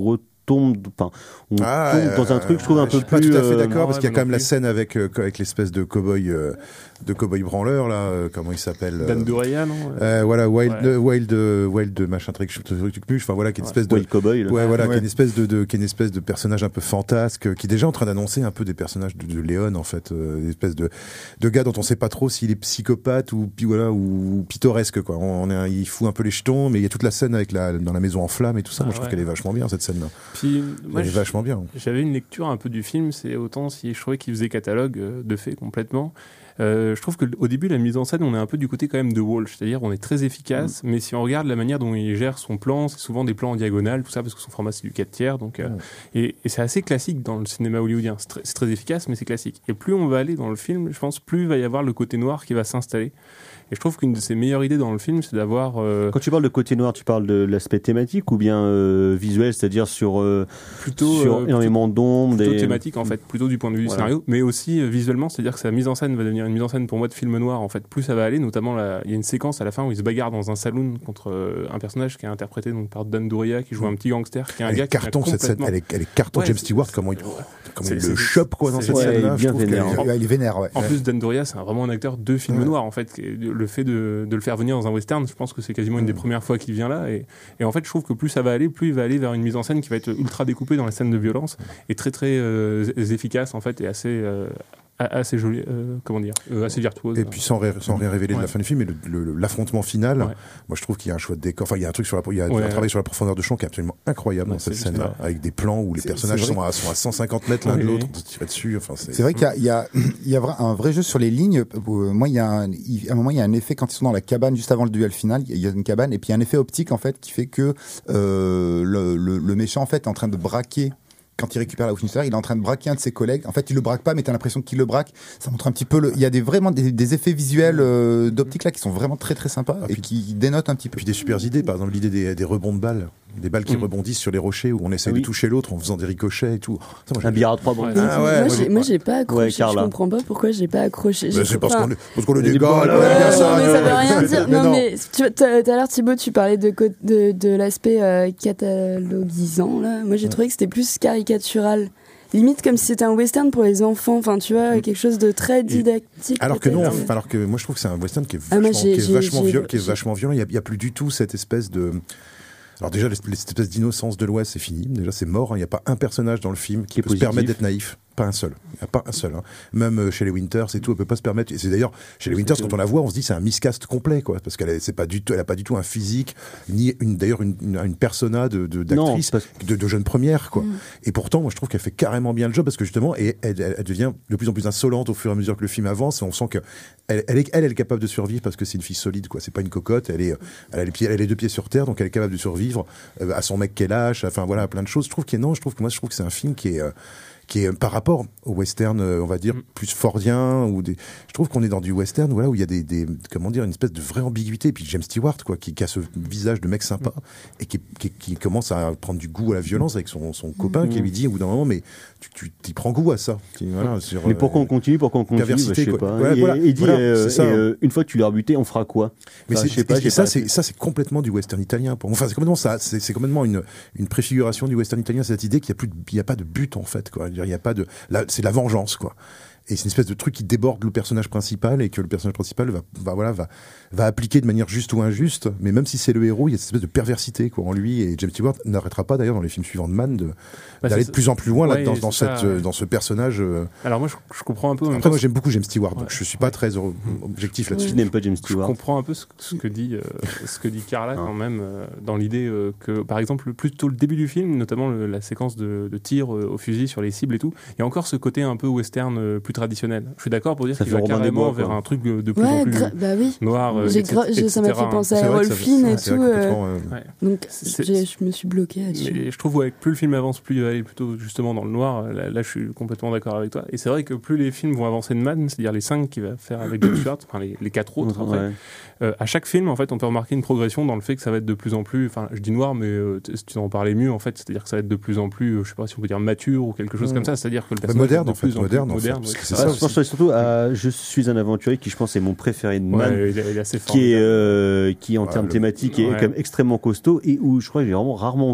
tombe, enfin, on Ah, tombe euh, dans un truc, je trouve un je peu suis pas plus. tout à fait euh, d'accord parce ouais, qu'il y a moi quand même non la plus. scène avec euh, avec l'espèce de cow-boy euh, de cow-boy branleur là, euh, comment il s'appelle euh, Dan Doria, non euh, voilà, Wild, Ouais. euh, Wild, euh, Wild, machin truc, truc, truc, truc, enfin voilà, qui est une espèce de, Wild Cowboy, là. ouais, voilà, Ouais. qui est une espèce de, de, qui est une espèce de personnage un peu fantasque, qui est déjà en train d'annoncer un peu des personnages de, de Léon en fait, euh, une espèce de, de gars dont on sait pas trop s'il est psychopathe ou puis voilà ou, ou pittoresque quoi. On est, un- il fout un peu les jetons, mais il y a toute la scène avec la dans la maison en flammes et tout ça. Ah Moi, je trouve ouais. qu'elle est vachement bien cette scène-là. Puis, moi, Elle est je- vachement bien. J'avais une lecture un peu du film, c'est autant si je trouvais qu'il faisait catalogue euh, de fait complètement. Euh, je trouve qu'au début, la mise en scène, on est un peu du côté quand même de Walsh, c'est-à-dire on est très efficace, mais si on regarde la manière dont il gère son plan, c'est souvent des plans en diagonale, tout ça, parce que son format c'est du quatre tiers, donc, euh, et, et c'est assez classique dans le cinéma hollywoodien, c'est très, c'est très efficace, mais c'est classique. Et plus on va aller dans le film, je pense, plus il va y avoir le côté noir qui va s'installer. Et je trouve qu'une de ses meilleures idées dans le film, c'est d'avoir... euh, Quand tu parles de côté noir, tu parles de l'aspect thématique ou bien euh, visuel, c'est-à-dire sur, euh, plutôt, sur euh, énormément d'ombres, plutôt des... thématique en fait, plutôt du point de vue du Voilà. scénario, mais aussi euh, visuellement, c'est-à-dire que sa mise en scène va devenir une mise en scène pour moi de film noir en fait. Plus ça va aller, notamment la- il y a une séquence à la fin où il se bagarre dans un saloon contre euh, un personnage qui est interprété donc par Dan Doria qui joue un petit gangster, qui est un Elle gars est carton qui a cette scène, complètement... elle est, elle est carton. Ouais, James c'est- Stewart, c'est- comment il, ouais. comment C'est- il le c'est- chope quoi dans c'est- cette ouais, scène-là. il est Je bien trouve vénère. qu'elle est- Ouais, il est vénère, ouais. En Ouais. plus, Dan Doria, c'est un- vraiment un acteur de film Ouais. noir, en fait. Et le fait de, de le faire venir dans un western, je pense que c'est quasiment une des premières fois qu'il vient là. Et, et en fait, je trouve que plus ça va aller, plus il va aller vers une mise en scène qui va être ultra découpée dans les scènes de violence et très très euh, efficace, en fait, et assez, euh, a- assez jolie, euh, comment dire, euh, assez virtuose. Et puis sans, ré- sans rien révéler de Ouais. la fin du film, mais le- le- l'affrontement final, Ouais. moi je trouve qu'il y a un choix de décor, enfin il y a un truc sur la, il y a Ouais. un travail sur la profondeur de champ qui est absolument incroyable Ouais, dans cette c'est scène-là, juste, avec des plans où les C'est- personnages c'est sont vrai. à, sont à cent cinquante mètres l'un de Oui. l'autre, on se tire dessus, enfin c'est. C'est vrai qu'il y a, il y a, il y a vra- un vrai jeu sur les lignes. Euh, Moi, il y a un, il- à un moment, il y a un effet quand ils sont dans la cabane juste avant le duel final. Il y a une cabane et puis il y a un effet optique en fait qui fait que euh, le, le, le méchant en fait est en train de braquer. Quand il récupère la Winchester, il est en train de braquer un de ses collègues. En fait, il le braque pas, mais t'as l'impression qu'il le braque. Ça montre un petit peu le. Il y a des vraiment des, des effets visuels euh, d'optique là qui sont vraiment très très sympas Ah, et puis- qui dénotent un petit Et peu. puis des super idées, par exemple l'idée des, des rebonds de balles, des balles qui Mm. rebondissent sur les rochers où on essaie Ah de oui. toucher l'autre en faisant des ricochets et tout. Ça, moi, Un j'aime billard à trois bandes. Ouais. Ah ouais, moi, moi, j'ai, j'ai- moi, j'ai pas Ouais, accroché. je Carla. comprends pas pourquoi j'ai pas accroché. J'ai- Bah, c'est parce enfin, qu'on est, parce qu'on est Il y a des des gars, balles, on aime ouais, bien non, ça. mais ça veut rien dire. Mais Non, mais tu vois, tout à tout à l'heure, Thibaut, tu parlais de, co- de, de l'aspect euh, catalogisant. Là. Moi, j'ai trouvé que c'était plus caricatural. Limite comme si c'était un western pour les enfants. Enfin, tu vois, quelque chose de très didactique. Alors que non, peut-être. enfin, alors que moi je trouve que c'est un western qui est Ah, vachement, moi, j'ai- qui est j'ai- vachement, j'ai- viol- qui est j'ai- vachement violent. Il y a, il y a plus du tout cette espèce de. Alors déjà, l'espèce l'espèce d'innocence de l'Ouest, c'est fini. Déjà, c'est mort. hein. Il n'y a pas un personnage dans le film qui, Qui est peut se positif. permettre d'être naïf. Pas un seul. Il n'y a pas un seul. hein. Même euh, chez les Winters et tout, elle peut pas se permettre. Et c'est d'ailleurs chez les Winters, quand on la voit, on se dit c'est un miscast complet, quoi, parce qu'elle est- c'est pas du tout, elle a pas du tout un physique ni une d'ailleurs une, une, une persona de de- Non, d'actrice parce- de, de jeune première, quoi. Et pourtant, moi, je trouve qu'elle fait carrément bien le job parce que justement, et elle, elle- elle devient de plus en plus insolente au fur et à mesure que le film avance. Et on sent que elle, elle, est, elle, elle est capable de survivre parce que c'est une fille solide, quoi. C'est pas une cocotte. Elle est, elle a les pieds, elle a les deux pieds sur terre, donc elle est capable de survivre euh, à son mec qu'elle lâche. Enfin voilà, plein de choses. Je trouve qu'il y a- non, je trouve que moi, je trouve que c'est un film qui est euh, qui est euh, par rapport au western, euh, on va dire plus fordien ou des. Je trouve qu'on est dans du western, voilà, où il y a des, des comment dire, une espèce de vraie ambiguïté. Et puis James Stewart, quoi, qui, qui a ce visage de mec sympa et qui, qui, qui commence à prendre du goût à la violence avec son, son copain, qui lui dit au bout d'un moment, mais tu, tu t'y prends goût à ça. Tu- voilà, sur, Mais euh, pourquoi on continue, pourquoi on continue, bah, je perversité, sais quoi. pas. Voilà, et, voilà, et dit, voilà, euh, c'est ça. et, euh, une fois que tu l'as rebuté, on fera quoi Mais Enfin, c'est, je sais pas, et j'ai ça, pas- c'est, ça, c'est complètement du western italien. Pour moi. Enfin, c'est complètement ça. C'est, c'est complètement une, une préfiguration du western italien. Cette idée qu'il y a plus, de, il y a pas de but en fait, quoi. Il y a pas de, là, c'est la vengeance, quoi. Et c'est une espèce de truc qui déborde le personnage principal et que le personnage principal va, va voilà, va, va appliquer de manière juste ou injuste. Mais même si c'est le héros, il y a cette espèce de perversité, quoi, en lui. Et James Stewart n'arrêtera pas d'ailleurs dans les films suivants de Mann de, Bah, d'aller c'est- de plus en plus loin ouais, là, dans, dans c'est cette, ça, ouais. dans ce personnage. euh. Alors moi, je, je comprends un peu. en même Après, temps, moi, j'aime beaucoup James Stewart, donc Ouais. je suis pas très heureux- objectif là-dessus. Je n'aime pas James Je Stewart. comprends un peu ce, ce que dit euh, ce que dit Carla Ah. quand même euh, dans l'idée euh, que par exemple plus tôt le début du film, notamment le- la séquence de, de tir euh, au fusil sur les cibles et tout, il y a encore ce côté un peu western euh, plus traditionnel. Je suis d'accord pour dire Ça qu'il fait va Robin des carrément Bois, vers quoi. un truc de, de plus Ouais, en plus gra- bah oui. noir. euh, J'ai et gra- cetera, j'ai- ça m'a fait hein. penser à C'est vrai que ça- Rolfine et c'est tout. vrai que euh, complètement, euh, Ouais. Donc C'est- j'ai- je me suis bloquée là-dessus. Mais je trouve ouais, que plus le film avance, plus il va aller plutôt justement dans le noir. Là, là, je suis complètement d'accord avec toi. Et c'est vrai que plus les films vont avancer de Mann, c'est-à-dire les cinq qu'il va faire avec James Stewart, enfin les, les quatre autres après, Ouais. euh, à chaque film, en fait, on peut remarquer une progression dans le fait que ça va être de plus en plus. Enfin, je dis noir, mais euh, t- tu en parlais mieux en fait. C'est-à-dire que ça va être de plus en plus, euh, je sais pas si on peut dire mature ou quelque chose Mm. comme ça. C'est-à-dire que le Bah, personnage moderne, est en de fait, plus en moderne, plus en fait, moderne. parce ouais, que c'est c'est ça. Ah, ça je pense surtout à Je suis un aventurier qui, je pense, est mon préféré de Ouais, Mann. il, est, il est assez fort. Qui est, euh, qui en Ouais, termes le- thématiques est Ouais. quand même extrêmement costaud et où je crois que j'ai vraiment rarement vu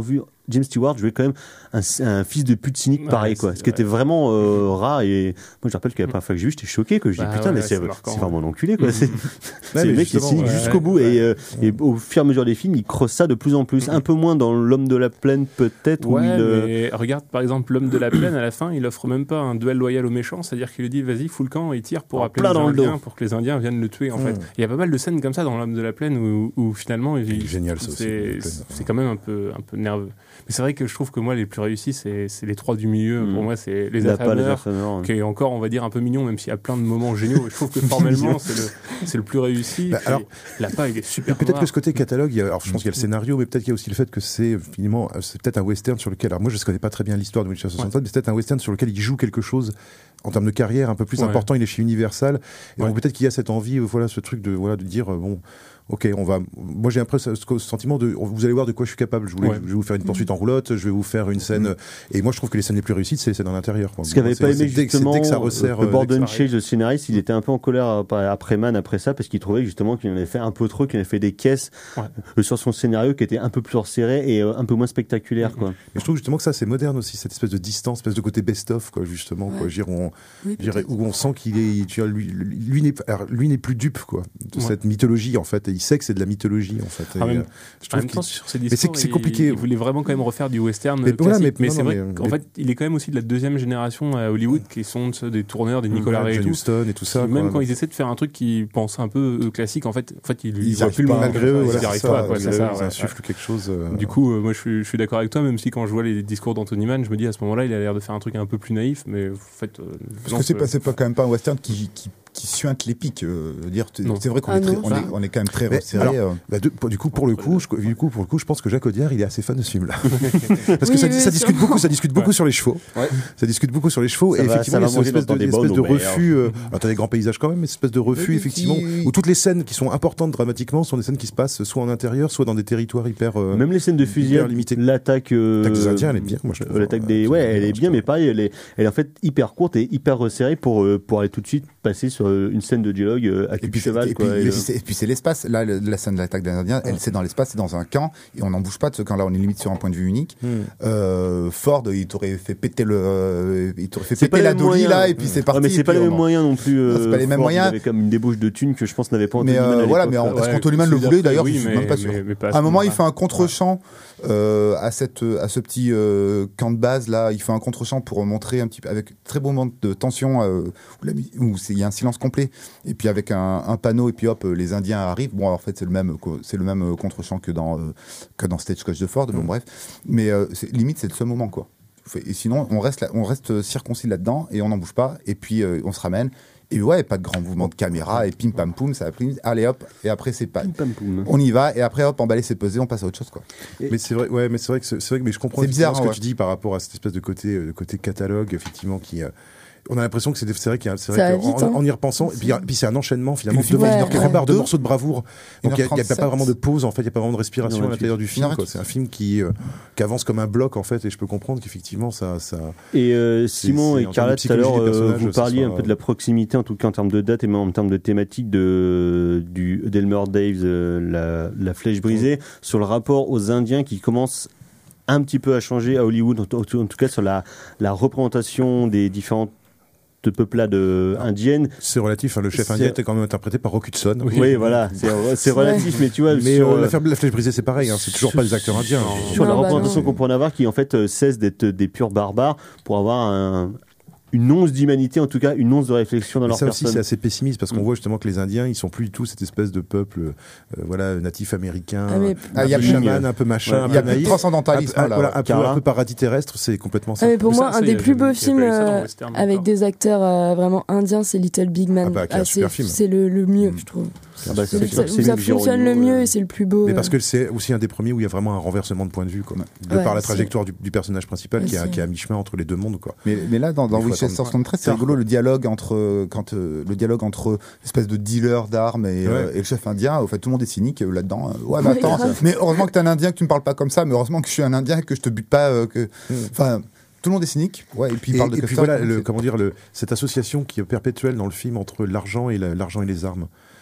James Stewart jouait quand même un, un fils de pute cynique Ouais, pareil, quoi. c'est- Ce qui était ouais. vraiment euh, rare. Et moi, je rappelle que la première fois que j'ai vu, j'étais choqué, que je dis Bah putain, ouais, mais c'est c'est, marquant, c'est ouais. vraiment un enculé, quoi. C'est, Ouais, c'est le mais mec qui est justement, cynique ouais, jusqu'au ouais, bout. ouais. Et, euh, et au fur et à mesure des films, il creuse ça de plus en plus. Un peu moins dans L'Homme de la Plaine, peut-être. Où Ouais, il, euh, mais regarde par exemple L'Homme de la Plaine, à la fin, il offre même pas un duel loyal aux méchants, c'est-à-dire qu'il lui dit vas-y, fous le camp et tire pour En appeler plein les dans le Indiens dos. pour que les Indiens viennent le tuer en Mm. fait. Il y a pas mal de scènes comme ça dans L'Homme de la Plaine où, où finalement il- Génial, ça aussi, c'est, L'Homme de la Plaine. c'est quand même un peu, un peu nerveux. Mais c'est vrai que je trouve que moi les plus réussis c'est, c'est les trois du milieu. Mm. Pour moi c'est les la pas les Affameurs, affameurs, hein. qui est encore on va dire un peu mignon même s'il y a plein de moments géniaux. Je trouve que formellement c'est le, c'est le plus réussi. Bah, Puis alors, Lapa il est super Peut-être noir. que ce côté catalogue, il y a- alors je pense qu'il y a le scénario, mais peut-être qu'il y a aussi le fait que c'est finalement, c'est peut-être un western sur lequel, alors moi je ne connais pas très bien l'histoire de Winchester soixante-sept, mais c'est peut-être un western sur lequel il joue quelque chose en termes de carrière un peu plus Ouais. important. Il est chez Universal, et Ouais. donc peut-être qu'il y a cette envie, euh, voilà, ce truc de, voilà, de dire euh, bon. Ok, on va. Moi, j'ai un peu ce, ce sentiment de. Vous allez voir de quoi je suis capable. Je, voulais, Ouais. je vais vous faire une poursuite en roulotte. Je vais vous faire une scène. Et moi, je trouve que les scènes les plus réussies, c'est les scènes en intérieur. Quoi. Ce qu'avait C'est- pas c'est aimé dès que- c'est justement dès que ça resserre, le euh, Borden dès que ça Chase, le scénariste, il était un peu en colère après Man après ça parce qu'il trouvait justement qu'il en avait fait un peu trop, qu'il avait fait des caisses Ouais. euh, sur son scénario qui était un peu plus resserré et euh, un peu moins spectaculaire, quoi. Mais je trouve justement que ça c'est moderne aussi, cette espèce de distance, espèce de côté best-of, quoi, justement, quoi. Je veux dire, on, Oui, je dirais, peut-être. où on sent qu'il est, tu vois, lui, lui, lui n'est, alors, lui n'est plus dupe, quoi, de Ouais. cette mythologie, en fait, et il sait que c'est de la mythologie, en fait. Et, En même- euh, je En trouve même temps, qu'il- sur ces c'est- discours, c'est il- compliqué. Il, voulait vraiment quand même refaire du western Mais classique. voilà, mais- mais non, c'est non, vrai mais- qu'en mais- fait, il est quand même aussi de la deuxième génération à Hollywood, qui sont ceux des tourneurs, des Nicolas Voilà, Ray et John tout. Huston et tout ça, qui, même quoi. quand ils essaient de faire un truc qui pense un peu euh, classique, en fait, en fait, ils, Ils ils voient arrivent plus le pas, moment malgré comme eux, ça, voilà, ils y c'est arrivent ça, pas, quoi, ils- c'est ça, ils ouais, insufflent quelque chose. euh, ouais. Du coup, euh, moi, je suis, je suis d'accord avec toi, même si quand je vois les discours d'Anthony Mann, je me dis à ce moment-là, il a l'air de faire un truc un peu plus naïf, mais en fait, euh, Parce non, que c'est c'est- pas, c'est pas quand même pas un western qui, qui, qui suinte l'épique. Euh, je veux dire, c'est Non. c'est vrai qu'on Ah est, très- non. on, est, on est quand même très Mais resserré. alors, euh. Bah, de- pour- du coup, pour le coup, je, du coup, pour le coup, je pense que Jacques Audiard, il est assez fan de ce film-là, parce que Oui, ça, oui, ça discute sûrement. beaucoup, ça discute beaucoup sur les chevaux, Ouais. ça discute beaucoup sur les chevaux, Ça et va- effectivement, ça va il y a cette manger espèce dans de, des espèce bonnes de auberges. refus. Euh, alors, t'as des grands paysages quand même, mais cette espèce de refus, Oui, effectivement, qui- où toutes les scènes qui sont importantes dramatiquement sont des scènes qui se passent soit en intérieur, soit dans des territoires hyper. euh, Même les scènes de fusillade, hyper limitées. l'attaque, euh, L'attaque des Indiens, elle est bien, moi, je trouve. euh, l'attaque des, Euh, ouais, ça, elle est je bien, trouve. mais pareil, elle est, elle est en fait hyper courte et hyper resserrée pour euh, pour aller tout de suite passer sur euh, une scène de dialogue euh, à Et cul puis, cheval, et quoi. puis, et et le- puis c'est- et puis c'est l'espace. Là, le- la scène de l'attaque des Indiens, elle c'est dans l'espace, c'est dans un camp, et on n'en bouge pas de ce camp-là. On est limite sur un point de vue unique. Hmm. Euh, Ford, il t'aurait fait péter le, euh, il t'aurait fait C'est pas péter les la mêmes dolly moyens. là, et puis c'est Ouais, parti. mais et c'est pas puis les mêmes on- moyens non plus. Non, c'est pas les mêmes Ford, moyens. Il avait comme une débauche de thunes que je pense n'avait pas Mais Anthony Mann euh, à voilà, l'époque, mais en- quoi. est-ce Ouais, qu'Anthony Mann le celui voulait d'après, d'ailleurs? oui, Je suis mais- même pas sûr. mais- mais pas à À ce un moment, il moment-là. fait un contre-champ euh, à cette à ce petit euh, camp de base là. Il fait un contre-champ pour montrer un petit peu avec très beau moment de tension euh, où la mu- où c'est- il y a un silence complet. Et puis avec un, un panneau et puis hop, euh, les Indiens arrivent. Bon, alors, en fait, c'est le même co- c'est le même euh, contre-champ que dans euh, que dans Stagecoach de Ford. Bon, bref, mais euh, c'est- limite c'est le seul moment quoi. Et sinon, on reste là, on reste circoncis là-dedans et on n'en bouge pas. Et puis euh, on se ramène. Et ouais, pas de grand mouvement de caméra et pim pam poum, ça a pris. Allez hop, et après c'est pas. Pim, pam, poum. On y va et après hop, emballer c'est pesé, on passe à autre chose quoi. Mais c'est vrai, ouais, mais c'est vrai que c'est c'est vrai que mais je comprends C'est effectivement bizarre, ce que ouais. tu dis par rapport à cette espèce de côté, euh, de côté catalogue, effectivement, qui. euh, on a l'impression que c'est c'est vrai qu'il y a, c'est vrai Ça va qu'en- vite, hein. en y repensant, et puis, il y a- puis c'est un enchaînement finalement Et le film de, fait de une heure trois barres de quarante-deux, morceaux de bravoure. Donc il n'y a, il y a une heure pas vraiment de pause en fait, il n'y a pas vraiment de respiration une heure à l'intérieur du film. une heure quoi. C'est un film qui, euh, qui avance comme un bloc en fait, et je peux comprendre qu'effectivement ça, ça. Et euh, Simon c'est et en termes Carla, de tout à l'heure, psychologie des euh, personnages, vous ça parliez sera- un peu de la proximité, en tout cas en termes de date et même en termes de thématique de, du Delmer Daves, euh, la, la flèche brisée, sur le rapport aux Indiens qui commence un petit peu à changer à Hollywood, en, tout- en tout cas sur la, la représentation des différentes peuplades euh, indiennes. C'est relatif. Hein, le chef C'est- indien était quand même interprété par Rock Hudson. Oui, voilà, c'est, c'est relatif, mais tu vois, Mais sur, euh, euh, l'affaire de la flèche brisée, c'est pareil. Hein, c'est toujours sur- pas les acteurs indiens. hein. sur la Non, bah représentation non. qu'on pourrait en avoir qui en fait euh, cesse d'être des purs barbares pour avoir un, une once d'humanité, en tout cas une once de réflexion dans Mais leur ça aussi, personne. c'est assez pessimiste parce qu'on Mm. voit justement que les Indiens, ils sont plus du tout cette espèce de peuple, euh, voilà, natif américain, Ah, mais- un Ah, il y a peu plus- chaman, un peu machin, Ouais. un Il y a peu plus de naïf, transcendantalisme un, peu- là. voilà, ouais. un peu, Carla. un peu paradis terrestre, c'est complètement ça. Ah, mais pour Mais moi, ça, un ça, des y a plus jamais- beaux y a pas films eu ça dans le euh, western avec encore. des acteurs euh, vraiment indiens, c'est Little Big Man. Ah bah, qui est un Ah, super c'est film. c'est le, le mieux, Mm. je trouve. Ah bah, C'est c'est où ça, c'est où ça Luc fonctionne le Girolamo, mieux euh, et c'est le plus beau. Mais parce euh. que c'est aussi un des premiers où il y a vraiment un renversement de point de vue, quoi. De Ouais, par la c'est- trajectoire du, du personnage principal Ouais, qui est à- c'est- qui est à mi-chemin entre les deux mondes, quoi. Mais, mais là, dans, dans Il faut Winchester attendre. soixante-treize, c'est Tard, rigolo quoi. le dialogue entre quand euh, le dialogue entre espèce de dealer d'armes et, euh, Ouais. et le chef indien. Au fait, tout le monde est cynique euh, là-dedans. Euh, Ouais, mais Ouais, attends. grave. Mais heureusement que t'es un Indien, que tu me parles pas comme ça. Mais heureusement que je suis un Indien, que je te bute pas. euh, que, enfin, tout le monde est cynique. Ouais. Et puis il Et, parle de et puis custom, voilà, donc le, c'est- comment dire, le, cette association qui est perpétuelle dans le film entre l'argent et la- l'argent et les armes.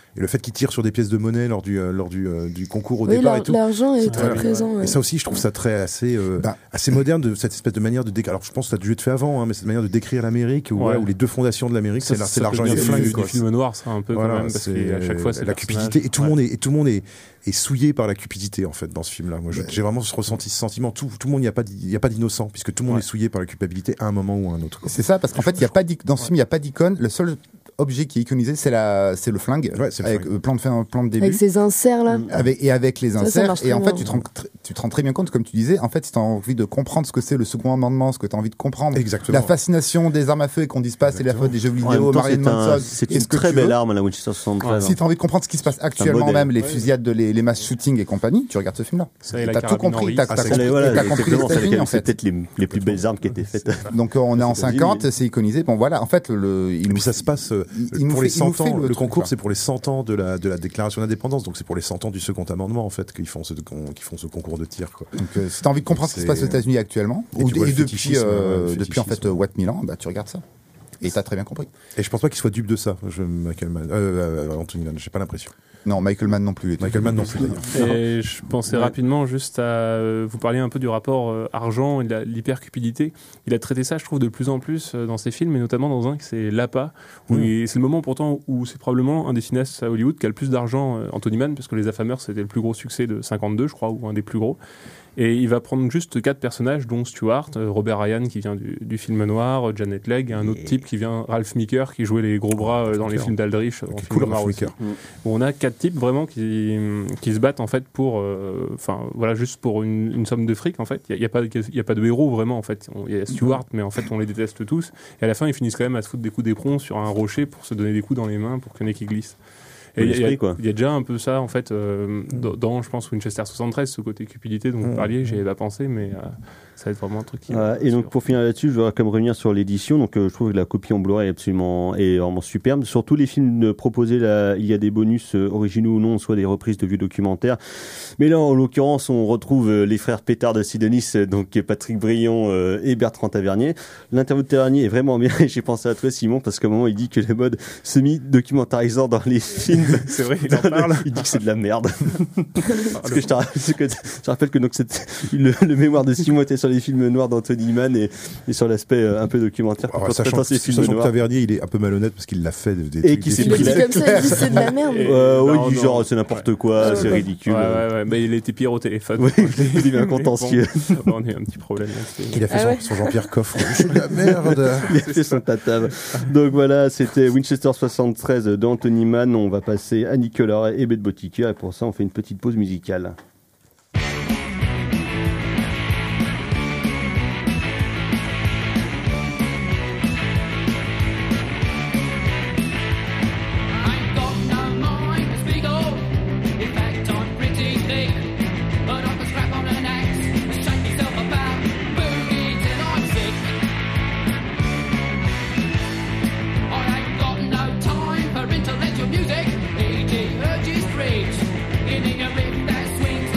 Et le fait qu'ils tirent sur des pièces de monnaie lors du, euh, lors du, euh, du concours au Oui, départ l'ar- et tout. l'argent est C'est très présent, ouais. Et ça aussi, je trouve ça très assez, euh, Ben, assez moderne, de cette espèce de manière de décrire. Alors, je pense que ça a dû être fait avant, hein, mais cette manière de décrire l'Amérique, où, Ouais. voilà, où les deux fondations de l'Amérique, Ça, c'est, la- ça c'est peut l'argent et bien les du- flingues. du quoi. film noir, ça, un peu, quand même, parce qu'à chaque fois, c'est la le cupidité. personnage. Et tout le Ouais. monde est, et tout le monde est, est souillé par la cupidité, en fait, dans ce film-là. Moi, je- j'ai vraiment ressenti ce sentiment. Tout, tout le monde, il n'y a pas, il y a pas d'innocent, puisque tout le monde Ouais. est souillé par la culpabilité à un moment ou à un autre. quoi. C'est ça, parce qu'en fait, il y a pas d'ic- dans ce film, il n'y a pas d'icône. Le seul objet qui est iconisé, c'est la, c'est le flingue, Ouais, c'est le avec flingue. euh, plan de fin, plan de début. Avec ses inserts là. Avec, et avec les Ça, ça inserts. marche Et en très fait, bien. tu te, rends, tr- tu te rends très bien compte, comme tu disais, en fait, si tu as envie de comprendre ce que c'est le second amendement, ce que tu as envie de comprendre, Exactement. la fascination des armes à feu et qu'on dise pas, c'est la faute des jeux En même vidéo, temps, Marilyn c'est, un- Manson. c'est et une ce que très tu belle veux. arme, la Winchester soixante-treize. Si tu as envie de comprendre ce qui se passe actuellement, modèle. même les Ouais. fusillades, de les, les mass shooting et compagnie, tu regardes ce film-là. Ça et Et la t'as tout carabine compris, Henry. t'as Ah, t'as c'est- compris, Voilà, et t'as compris les exactement, c'est États-Unis, laquelle- en c'est fait. peut-être les, les plus belles armes qui étaient faites. Donc euh, on est en États-Unis, cinquante, mais- c'est iconisé. Bon voilà, en fait, le, il Et nous puis ça se passe euh, il- il nous pour fait- les il nous cent fait ans. le Le, truc, concours, quoi. c'est pour les cent ans de la, de la déclaration d'indépendance. Donc c'est pour les cent ans du second amendement, en fait, qu'ils font ce, qu'on- qu'ils font ce concours de tir. Quoi. Donc, euh, si t'as envie de comprendre ce qui se passe aux C'est- États-Unis actuellement, Et ou, tu vois le et depuis, fétichisme, euh, ouais, le depuis en fait fétichisme. euh, Watt Milan, bah tu regardes ça. Et t'as très bien compris. Et je pense pas qu'il soit dupe de ça, je, Michael Mann. Euh, euh, Anthony Mann, j'ai pas l'impression. Non, Michael Mann non plus. Michael Mann non plus, d'ailleurs. Et je pensais rapidement juste à euh, vous parler un peu du rapport euh, argent et de la- l'hypercupidité. Il a traité ça, je trouve, de plus en plus euh, dans ses films, et notamment dans un qui c'est L'Appât, où Mm. il- c'est le moment pourtant où c'est probablement un des cinéastes à Hollywood qui a le plus d'argent, euh, Anthony Mann, parce que Les Affameurs c'était le plus gros succès de cinquante-deux, je crois, ou un des plus gros. Et il va prendre juste quatre personnages, dont Stewart, euh, Robert Ryan qui vient du, du film noir, euh, Janet Leigh, et un autre type qui vient, Ralph Meeker, qui jouait les gros bras euh, dans les Meeker. films d'Aldrich, euh, en Qui est film cool, noir Ralph aussi. Meeker. Où on a quatre types vraiment qui, qui se battent en fait pour, euh, enfin voilà, juste pour une, une somme de fric en fait. Il n'y a, y a pas de- il y a pas de héros vraiment en fait. Il y a Stewart, mais en fait on les déteste tous. Et à la fin ils finissent quand même à se foutre des coups d'éperon sur un rocher pour se donner des coups dans les mains pour que Nicky glisse. Et il y, a- L'esprit, quoi. il y a déjà un peu ça en fait euh, dans, dans, je pense, Winchester soixante-treize, ce côté cupidité dont vous parliez, j'y avais pas pensé, mais euh, ça va être vraiment un truc qui. Euh, et donc pour finir là-dessus, je voudrais quand même revenir sur l'édition. Donc euh, je trouve que la copie en Blu-ray est absolument est vraiment superbe. Sur tous les films euh, proposés, là, il y a des bonus euh, originaux ou non, soit des reprises de vieux documentaires. Mais là, en l'occurrence, on retrouve euh, les frères Pétard de Sidonis, euh, donc Patrick Brion euh, et Bertrand Tavernier. L'interview de Tavernier est vraiment bien. Et j'ai pensé à toi, Simon, parce qu'à un moment, il dit que le mode semi-documentarisant dans les films, c'est vrai, il en parle. il dit que c'est de la merde. Parce que je, te rappelle, parce que je rappelle que donc cette, le, le mémoire de Simon était sur les films noirs d'Anthony Mann et, et sur l'aspect euh, un peu documentaire. Alors, Quand sachant dans ces que, films sachant que noirs. Tavernier, il est un peu malhonnête parce qu'il l'a fait des, des Et trucs- qui des s'est films- pris Il la- dit comme ça, il dit c'est de la merde. Euh, Non, oui, du non. genre c'est n'importe quoi, Ouais, c'est ouais. ridicule. Ouais, ouais, ouais. Mais il était pire au téléphone. Oui, il est bien contentieux. Bon, on a eu un petit problème. là, c'était- Il a fait Ah son, ouais. son Jean-Pierre Coffre. Je suis de la merde. Il a fait son tatave. Donc voilà, c'était Winchester soixante-treize d'Anthony Mann. On va passer à Nicolas et Beth Botica. Et pour ça, on fait une petite pause musicale. I've got no mind to speak of. In fact, I'm pretty thick. But I can scrap on an axe and shake myself about. Boogie till I'm sick. I ain't got no time for intellectual music. E G urges preach. Giving a riff that swings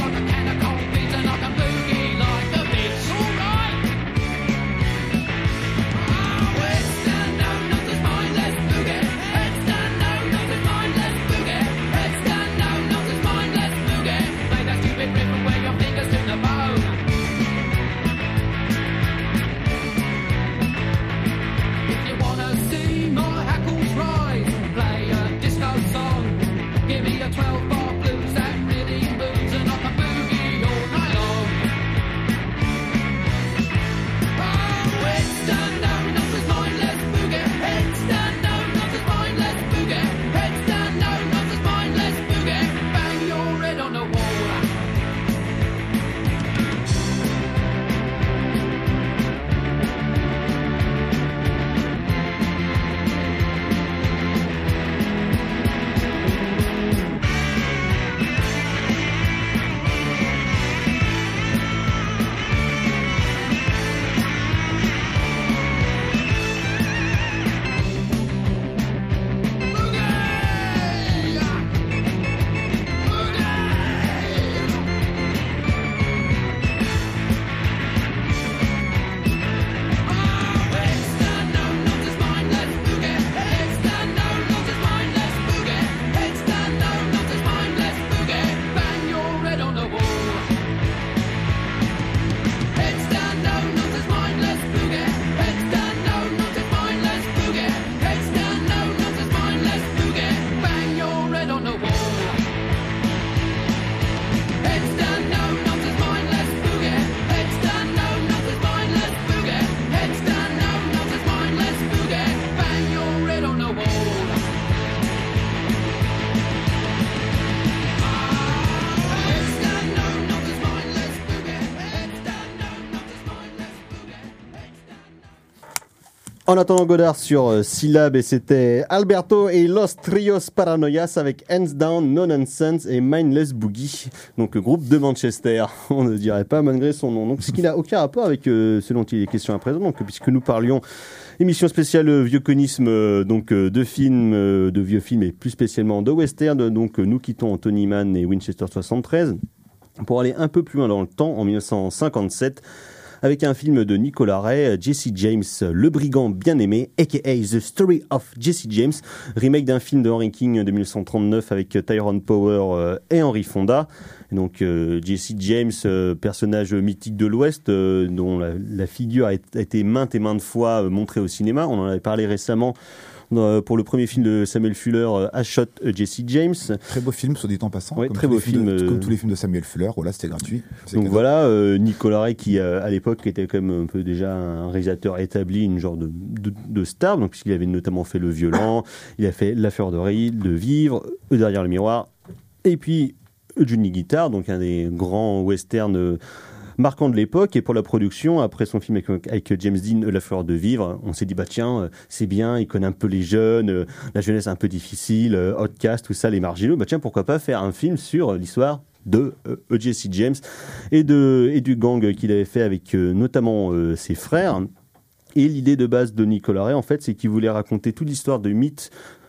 En attendant Godard sur euh, Syllab, et c'était Alberto et Los Trios Paranoias avec Hands Down, No Nonsense et Mindless Boogie, donc le groupe de Manchester, on ne dirait pas malgré son nom, donc ce qui n'a aucun rapport avec euh, ce dont il est question à présent, donc puisque nous parlions émission spéciale euh, vieux conisme, euh, donc euh, de films, euh, de vieux films et plus spécialement de western, donc euh, nous quittons Tony Mann et Winchester soixante-treize pour aller un peu plus loin dans le temps en mille neuf cent cinquante-sept avec un film de Nicolas Ray, Jesse James, le brigand bien-aimé, aka The Story of Jesse James, remake d'un film de Henry King de mille neuf cent trente-neuf avec Tyrone Power euh, et Henry Fonda. Et donc euh, Jesse James, euh, personnage mythique de l'Ouest, euh, dont la, la figure a été maintes et maintes fois euh, montrée au cinéma. On en avait parlé récemment pour le premier film de Samuel Fuller, A Shot Jesse James. Très beau film, soit dit en passant. Oui, comme très tous beau les films film. de- euh, comme tous les films de Samuel Fuller. Voilà, c'était gratuit. C'est Donc cadeau. voilà, euh, Nicolas Ray qui euh, à l'époque était quand même un peu déjà un réalisateur établi, une genre de, de, de star, donc puisqu'il avait notamment fait Le Violent, il a fait L'Affaire de Ride, De Vivre, Eux derrière le miroir, et puis Johnny Guitar, donc un des grands westerns euh, marquant de l'époque. Et pour la production, après son film avec, avec James Dean, La Fleur de Vivre, on s'est dit bah tiens, euh, c'est bien, il connaît un peu les jeunes, euh, la jeunesse un peu difficile, euh, Outcast, tout ça, les marginaux, bah tiens, pourquoi pas faire un film sur euh, l'histoire de euh, Jesse James et, de, et du gang qu'il avait fait avec euh, notamment euh, ses frères. Et l'idée de base de Nicolas Ray, en fait, c'est qu'il voulait raconter toute l'histoire de mythe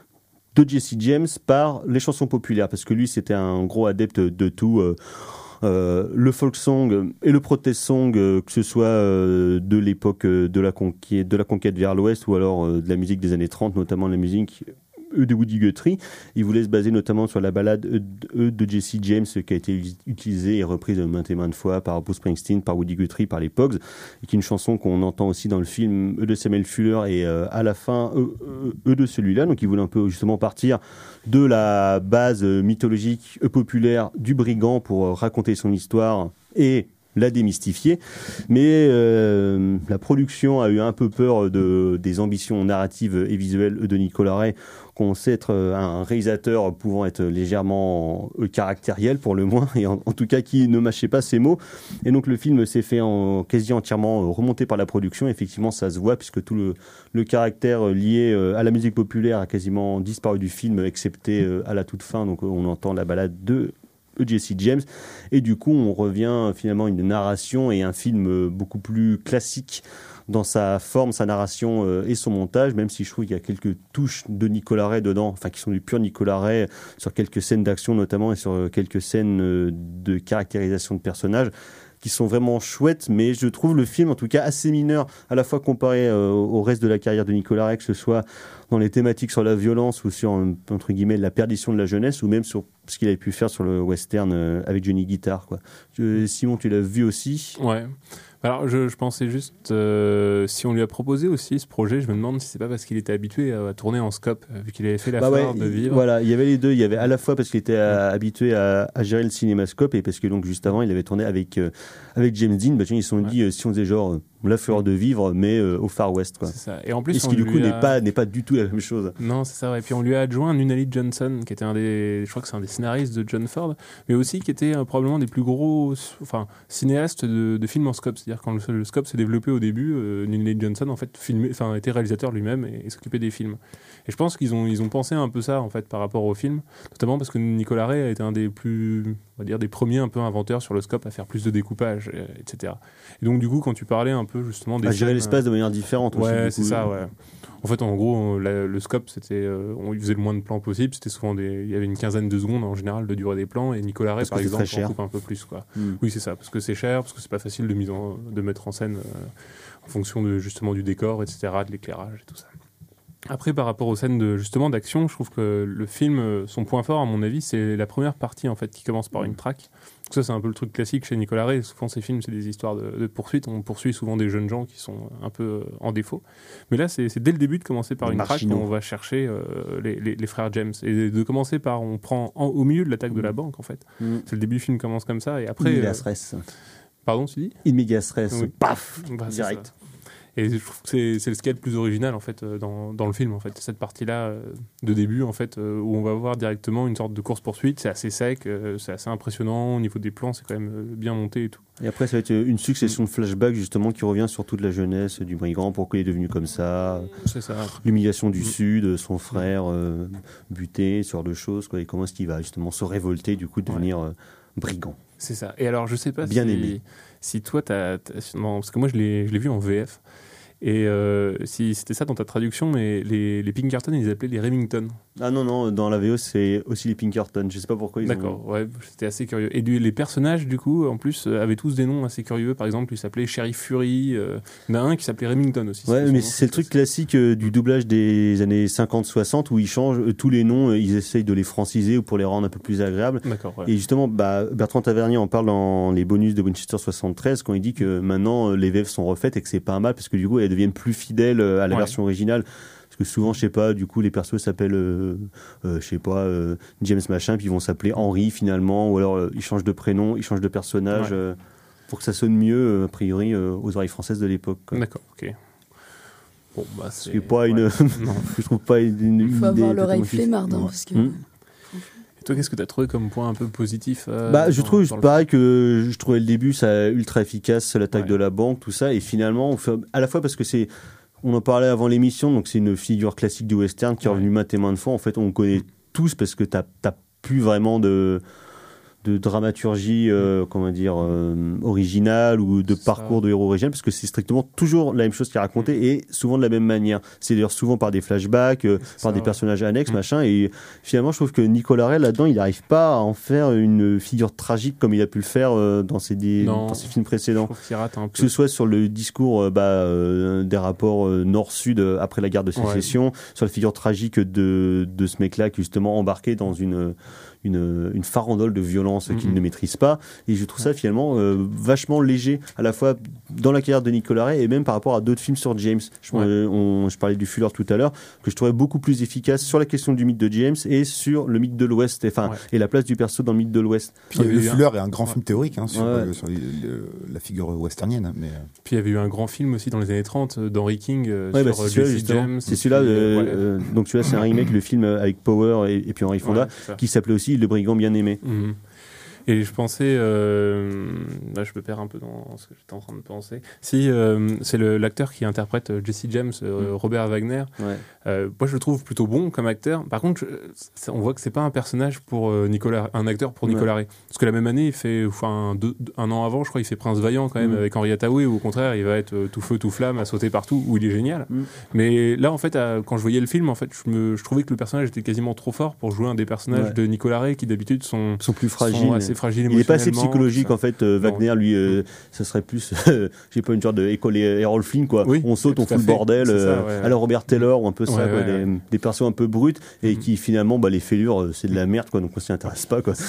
de Jesse James par les chansons populaires, parce que lui, c'était un gros adepte de tout... Euh, Euh, le folk song et le protest song, euh, que ce soit euh, de l'époque euh, de la conquête, de la conquête vers l'Ouest, ou alors euh, de la musique des années trente, notamment la musique euh, de Woody Guthrie. Il voulait se baser notamment sur la ballade euh, de, de Jesse James, qui a été utilisée et reprise maintes et maintes fois par Bruce Springsteen, par Woody Guthrie, par les Pogues, et qui est une chanson qu'on entend aussi dans le film E de Samuel Fuller et euh, à la fin E, e, e de celui-là. Donc il voulait un peu justement partir de la base mythologique euh, populaire du brigand pour euh, raconter son histoire et la démystifier. Mais euh, la production a eu un peu peur de, des ambitions narratives et visuelles de Nicolas Ray, qu'on sait être un réalisateur pouvant être légèrement euh, caractériel pour le moins, et en, en tout cas qui ne mâchait pas ses mots. Et donc le film s'est fait en, quasi entièrement remonté par la production. Effectivement, ça se voit puisque tout le, le caractère lié euh, à la musique populaire a quasiment disparu du film, excepté euh, à la toute fin. Donc on entend la balade de Jesse James, et du coup on revient finalement à une narration et un film beaucoup plus classique dans sa forme, sa narration euh, et son montage, même si je trouve qu'il y a quelques touches de Nicolas Ray dedans, enfin qui sont du pur Nicolas Ray, sur quelques scènes d'action notamment et sur quelques scènes euh, de caractérisation de personnages qui sont vraiment chouettes, mais je trouve le film en tout cas assez mineur, à la fois comparé euh, au reste de la carrière de Nicolas Ray, que ce soit dans les thématiques sur la violence ou sur, entre guillemets, la perdition de la jeunesse, ou même sur ce qu'il avait pu faire sur le western euh, avec Johnny Guitar, quoi. Je, Simon, tu l'as vu aussi? Ouais. Alors, je, je pensais juste, euh, si on lui a proposé aussi ce projet, je me demande si c'est pas parce qu'il était habitué à, à tourner en scope, vu qu'il avait fait la bah ouais, fleur de vivre. Voilà, il y avait les deux. Il y avait à la fois parce qu'il était à, habitué à, à gérer le cinémascope, et parce que donc juste avant, il avait tourné avec euh, avec James Dean. Bah tiens, ils se sont Ouais. dit euh, si on faisait genre euh, la fleur de vivre, mais euh, au Far West, quoi. C'est ça. Et en plus, ce on qui du lui coup a- n'est pas n'est pas du tout la même chose. Non, c'est ça, ouais. Et puis on lui a adjoint Nunnally Johnson, qui était un des, je crois que c'est un des scénaristes de John Ford, mais aussi qui était euh, probablement des plus gros, enfin, cinéastes de, de films en scope. C'est-à-dire quand le, le scope s'est développé au début, euh, Nunnally Johnson en fait filmait, enfin, était réalisateur lui-même et, et s'occupait des films. Et je pense qu'ils ont ils ont pensé un peu ça en fait par rapport au film, notamment parce que Nicolas Ray a été un des plus, on va dire, des premiers un peu inventeurs sur le scope à faire plus de découpage, euh, et cetera. Et donc du coup, quand tu parlais un peu justement des À gérer scènes, l'espace de manière différente aussi, Ouais, du c'est coup. ça, ouais. En fait, en gros, la- le scope, c'était, euh, on lui faisait le moins de plans possible. C'était souvent des, il y avait une quinzaine de secondes en général de durée des plans. Et Nicolas Ray, Parce que par c'est exemple, très cher. en coupe un peu plus, quoi. Mm. Oui, c'est ça, parce que c'est cher, parce que c'est pas facile de mise en, de mettre en scène euh, en fonction de justement du décor, et cetera, de l'éclairage et tout ça. Après, par rapport aux scènes de, justement d'action, je trouve que le film, euh, son point fort, à mon avis, c'est la première partie en fait qui commence par une traque. Donc ça, c'est un peu le truc classique chez Nicolas Ray. Souvent, ces films, c'est des histoires de, de poursuite. On poursuit souvent des jeunes gens qui sont un peu euh, en défaut. Mais là, c'est c'est dès le début de commencer par Les une traque marginaux. qu'on va chercher euh, les, les- les frères James. Et de commencer par, on prend en- au milieu de l'attaque de la banque, en fait. Mm. C'est le début du film commence comme ça. Et après, Medias euh, res. pardon, tu dis In medias res. Oui. Paf, Bah, c'est direct. ça. Et je trouve que c'est, c'est ce qu'il y a de plus original en fait euh, dans, dans le film en fait, cette partie-là euh, de début en fait euh, où on va voir directement une sorte de course-poursuite. C'est assez sec, euh, c'est assez impressionnant au niveau des plans, c'est quand même euh, bien monté et tout. Et après, ça va être une succession de flashbacks justement qui revient sur toute la jeunesse du brigand, pourquoi il est devenu comme ça, C'est ça. l'humiliation du Mm. Sud, son frère euh, buté, ce genre de choses, quoi, et comment est-ce qu'il va justement se révolter du coup, de devenir euh, brigand. C'est ça. Et alors, je sais pas Bien si, aimé. si toi, t'as, t'as- non, parce que moi, je l'ai, je l'ai vu en V F. Et euh, si c'était ça dans ta traduction, mais les, les Pinkerton, ils les appelaient les Remington. Ah non, non, dans la V O, c'est aussi les Pinkerton. Je sais pas pourquoi ils D'accord, ont... ouais, c'était assez curieux. Et du- les personnages, du coup, en plus, euh, avaient tous des noms assez curieux. Par exemple, il s'appelait Sheriff Fury. euh, Il y en a un qui s'appelait Remington aussi. Ouais, c'était son mais nom. c'est le truc classique euh, du doublage des années cinquante soixante où ils changent euh, tous les noms, euh, ils essayent de les franciser ou pour les rendre un peu plus agréables. D'accord, ouais. Et justement, bah, Bertrand Tavernier en parle dans les bonus de Winchester soixante-treize quand il dit que maintenant euh, les V F sont refaites et que c'est pas un mal parce que du coup elles deviennent plus fidèles euh, à la Ouais. version originale. Parce que souvent, je sais pas, du coup les persos s'appellent, euh, euh, je sais pas, euh, James machin, puis ils vont s'appeler Henry finalement, ou alors euh, ils changent de prénom, ils changent de personnage. Ouais. euh, pour que ça sonne mieux, euh, a priori, euh, aux oreilles françaises de l'époque. quoi. D'accord, ok. Bon, bah, c'est. C'est pas une. ouais. Non. Je trouve pas une. une Il faut idée avoir l'oreille totalement juste. flemmarde, hein, Ouais. parce que... Hmm. Et toi, qu'est-ce que tu as trouvé comme point un peu positif euh, Bah, je dans- trouve dans le pareil que je trouvais le début ça ultra efficace, l'attaque Ouais. de la banque, tout ça, et finalement, on fait- à la fois parce que c'est, on en parlait avant l'émission, donc c'est une figure classique du western qui est Ouais. revenue maintes et maintes fois. En fait, on connaît tous parce que t'as t'as plus vraiment de de dramaturgie, euh, comment dire, euh, originale ou de C'est ça. parcours de héros original, parce que c'est strictement toujours la même chose qui est racontée et souvent de la même manière. C'est d'ailleurs souvent par des flashbacks, euh, C'est par ça, des ouais. personnages annexes, Mm. machin. Et finalement, je trouve que Nicolas Ray, là-dedans, il n'arrive pas à en faire une figure tragique comme il a pu le faire euh, dans ses, des- Non. dans ses films Je précédents. trouve qu'il rate un Que ce peu. soit sur le discours euh, bah, euh, des rapports euh, nord-sud euh, après la guerre de sécession, sur la figure tragique de, de ce mec-là qui est justement embarqué dans une, une, une farandole de violence qu'il Mhm. ne maîtrise pas. Et je trouve ça finalement euh, vachement léger, à la fois dans la carrière de Nicolas Ray et même par rapport à d'autres films sur James. Je, Ouais. euh, on- je parlais du Fuller tout à l'heure, que je trouvais beaucoup plus efficace sur la question du mythe de James et sur le mythe de l'Ouest, et, enfin, Ouais. et la place du perso dans le mythe de l'Ouest. Puis il y le avait eu un- Fuller est un grand film théorique hein, sur, Ouais. euh, sur le- le- la figure westernienne. Mais... euh, Puis il y avait eu un grand film aussi dans les années trente euh, d'Henry King euh, Ouais, sur bah, euh, c'est celui-là, Jesse justement. James. C'est celui-là, Puis, euh, ouais. euh, donc celui-là c'est un remake, le film avec Power et, et puis Henry Fonda, Ouais, c'est ça. qui s'appelait aussi Le Brigand bien aimé. Mhm. Et je pensais, euh, là je me perds un peu dans ce que j'étais en train de penser. Si euh, c'est le- l'acteur qui interprète euh, Jesse James, euh, Mm. Robert Wagner. Ouais. Euh, moi je le trouve plutôt bon comme acteur. Par contre, je- c'est- on voit que c'est pas un personnage pour euh, Nicolas, un acteur pour Ouais. Nicolas Ray. Parce que la même année, il fait, enfin deux- un an avant, je crois, il fait Prince Vaillant quand même Mm. avec Henri Hathaway, où au contraire, il va être euh, tout feu tout flamme, à sauter partout, où il est génial. Mm. Mais là, en fait, à- quand je voyais le film, en fait, je, me, je trouvais que le personnage était quasiment trop fort pour jouer un des personnages Ouais. de Nicolas Ray qui d'habitude sont, Ils sont plus sont fragiles. assez fragiles Il n'est pas assez émotionnellement, psychologique tout ça. en fait. euh, Non. Wagner, lui, euh, ça serait plus, euh, j'ai pas une genre de école Errol Flynn quoi. Oui, on saute, on tout à fout le fait. bordel. C'est ça, euh, ouais. à la Robert Taylor ou un peu ça, Ouais, quoi, ouais, des, ouais. des persos un peu bruts et Mhm. qui finalement, bah, les fêlures, euh, c'est de la merde quoi. Donc on s'y intéresse pas quoi.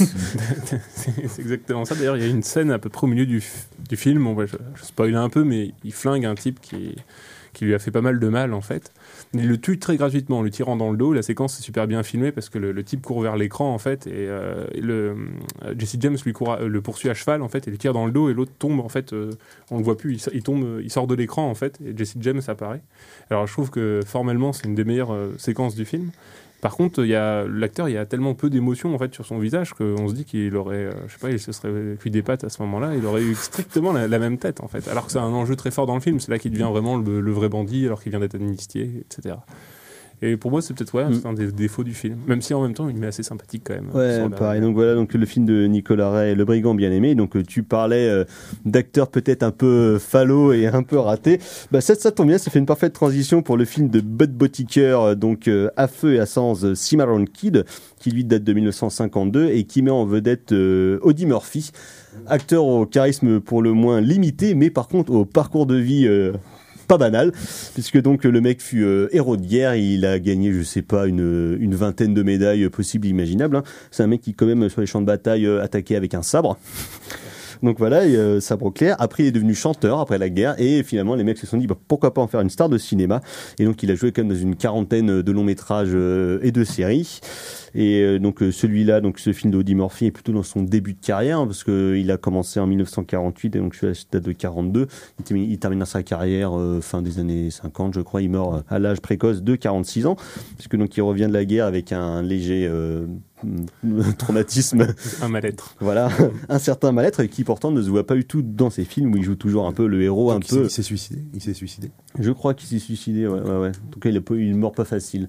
c'est c'est exactement ça. D'ailleurs, il y a une scène à peu près au milieu du, f- du film. Bon, bah, je, je spoil un peu, mais il flingue un type qui, qui lui a fait pas mal de mal en fait. Il le tue très gratuitement en le tirant dans le dos. La séquence est super bien filmée parce que le, le type court vers l'écran en fait et, euh, et le euh, Jesse James lui court à- euh, le poursuit à cheval en fait et le tire dans le dos et l'autre tombe en fait. Euh, on le voit plus. Il, so- il tombe, euh, il sort de l'écran en fait et Jesse James apparaît. Alors je trouve que formellement c'est une des meilleures euh, séquences du film. Par contre, il y a l'acteur, il y a tellement peu d'émotions en fait sur son visage qu'on se dit qu'il aurait, euh, je sais pas, il se serait cuit des pattes à ce moment-là. Il aurait eu strictement la, la même tête en fait. Alors que c'est un enjeu très fort dans le film. C'est là qu'il devient vraiment le, le vrai bandit, alors qu'il vient d'être amnistié, et cetera. Et pour moi, c'est peut-être ouais, Mm. c'est un des défauts du film. Même si en même temps, il m'est assez sympathique quand même. Ouais, Sur la- pareil. Donc voilà, donc le film de Nicolas Ray, Le Brigand bien aimé. Donc euh, tu parlais euh, d'acteurs peut-être un peu fallo et un peu ratés. Bah ça, ça tombe bien, ça fait une parfaite transition pour le film de Bud Botiker, euh, donc euh, à feu et à sang, euh, Cimarron Kid, qui lui date de mille neuf cent cinquante-deux et qui met en vedette euh, Audie Murphy, acteur au charisme pour le moins limité, mais par contre au parcours de vie euh, pas banal, puisque donc le mec fut euh, héros de guerre, il a gagné, je sais pas, une, une vingtaine de médailles possibles et imaginables. Hein. C'est un mec qui, quand même, sur les champs de bataille, euh, attaquait avec un sabre. Donc voilà, et, euh, sabre au clair. Après, il est devenu chanteur après la guerre, et finalement, les mecs se sont dit, bah, pourquoi pas en faire une star de cinéma. Et donc, il a joué quand même dans une quarantaine de longs métrages euh, et de séries. Et euh, donc euh, celui-là, donc ce film d'Audie Murphy est plutôt dans son début de carrière, hein, parce qu'il a commencé en mille neuf cent quarante-huit, et donc je suis à la date de quarante-deux. Il termine, il termine sa carrière euh, fin des années cinquante, je crois. Il meurt euh, à l'âge précoce de quarante-six ans, puisque donc il revient de la guerre avec un léger euh, traumatisme. Un mal-être. Voilà, un certain mal-être qui pourtant ne se voit pas du tout dans ses films où il joue toujours un peu le héros, Donc, un il peu. s'est- Il s'est suicidé. Il s'est suicidé. Je crois qu'il s'est suicidé, ouais, ouais, ouais. En tout cas, il est il meurt pas facile.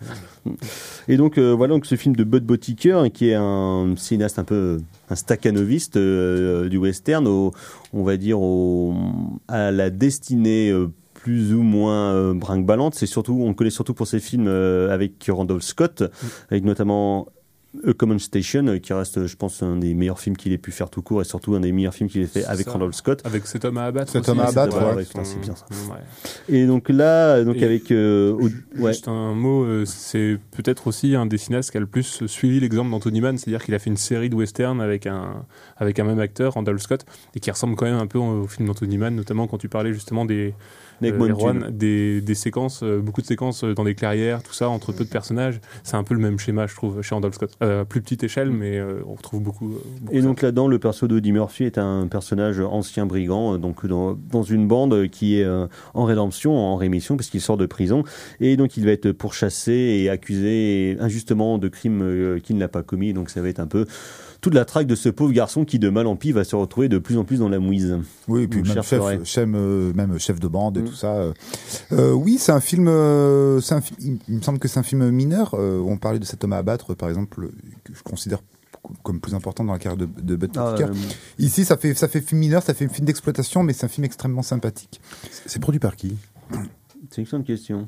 Et donc, euh, voilà, donc ce film de Bud Botiker, qui est un cinéaste un peu, un staccanoviste euh, du western, au, on va dire, au, à la destinée euh, plus ou moins euh, brinque-ballante. C'est surtout, on le connaît surtout pour ses films euh, avec Randolph Scott, avec notamment A Common Station, euh, qui reste, je pense, un des meilleurs films qu'il ait pu faire tout court, et surtout un des meilleurs films qu'il ait fait avec Ça. Randolph Scott. Avec Cet homme à abattre. Cet aussi. homme à abattre, Ouais, ouais. ouais, putain, c'est bien ça. Ouais. Et donc là, donc Et avec euh, au- ouais. Juste un mot, euh, c'est peut-être aussi un des cinéastes qui a le plus suivi l'exemple d'Anthony Mann, c'est-à-dire qu'il a fait une série de western avec un, avec un même acteur, Randolph Scott, et qui ressemble quand même un peu au film d'Anthony Mann, notamment quand tu parlais justement des, Avec euh, Montune. Erwan, des, des séquences, euh, beaucoup de séquences euh, dans des clairières, tout ça, entre peu de personnages. C'est un peu le même schéma, je trouve, chez Randolph Scott. Euh, plus petite échelle, mais euh, on retrouve beaucoup. euh, beaucoup Et ça. donc là-dedans, le perso d'Audie Murphy est un personnage ancien brigand, euh, donc dans, dans une bande qui est euh, en rédemption, en rémission, parce qu'il sort de prison. Et donc il va être pourchassé et accusé injustement de crimes euh, qu'il n'a pas commis. Donc ça va être un peu toute la traque de ce pauvre garçon qui, de mal en pis, va se retrouver de plus en plus dans la mouise. Oui, et puis Donc, même cher chef, Ferret. chef, euh, même chef de bande et Mm. tout ça. euh. Euh, oui, c'est un film. euh, c'est un fi- il il me semble que c'est un film mineur. Euh, on parlait de Cet homme à abattre, par exemple, euh, que je considère comme plus important dans la carrière de, de Bud Ah, Botiker. euh, Ici, ça fait ça fait film mineur, ça fait film d'exploitation, mais c'est un film extrêmement sympathique. C'est produit par qui? c'est une excellente question.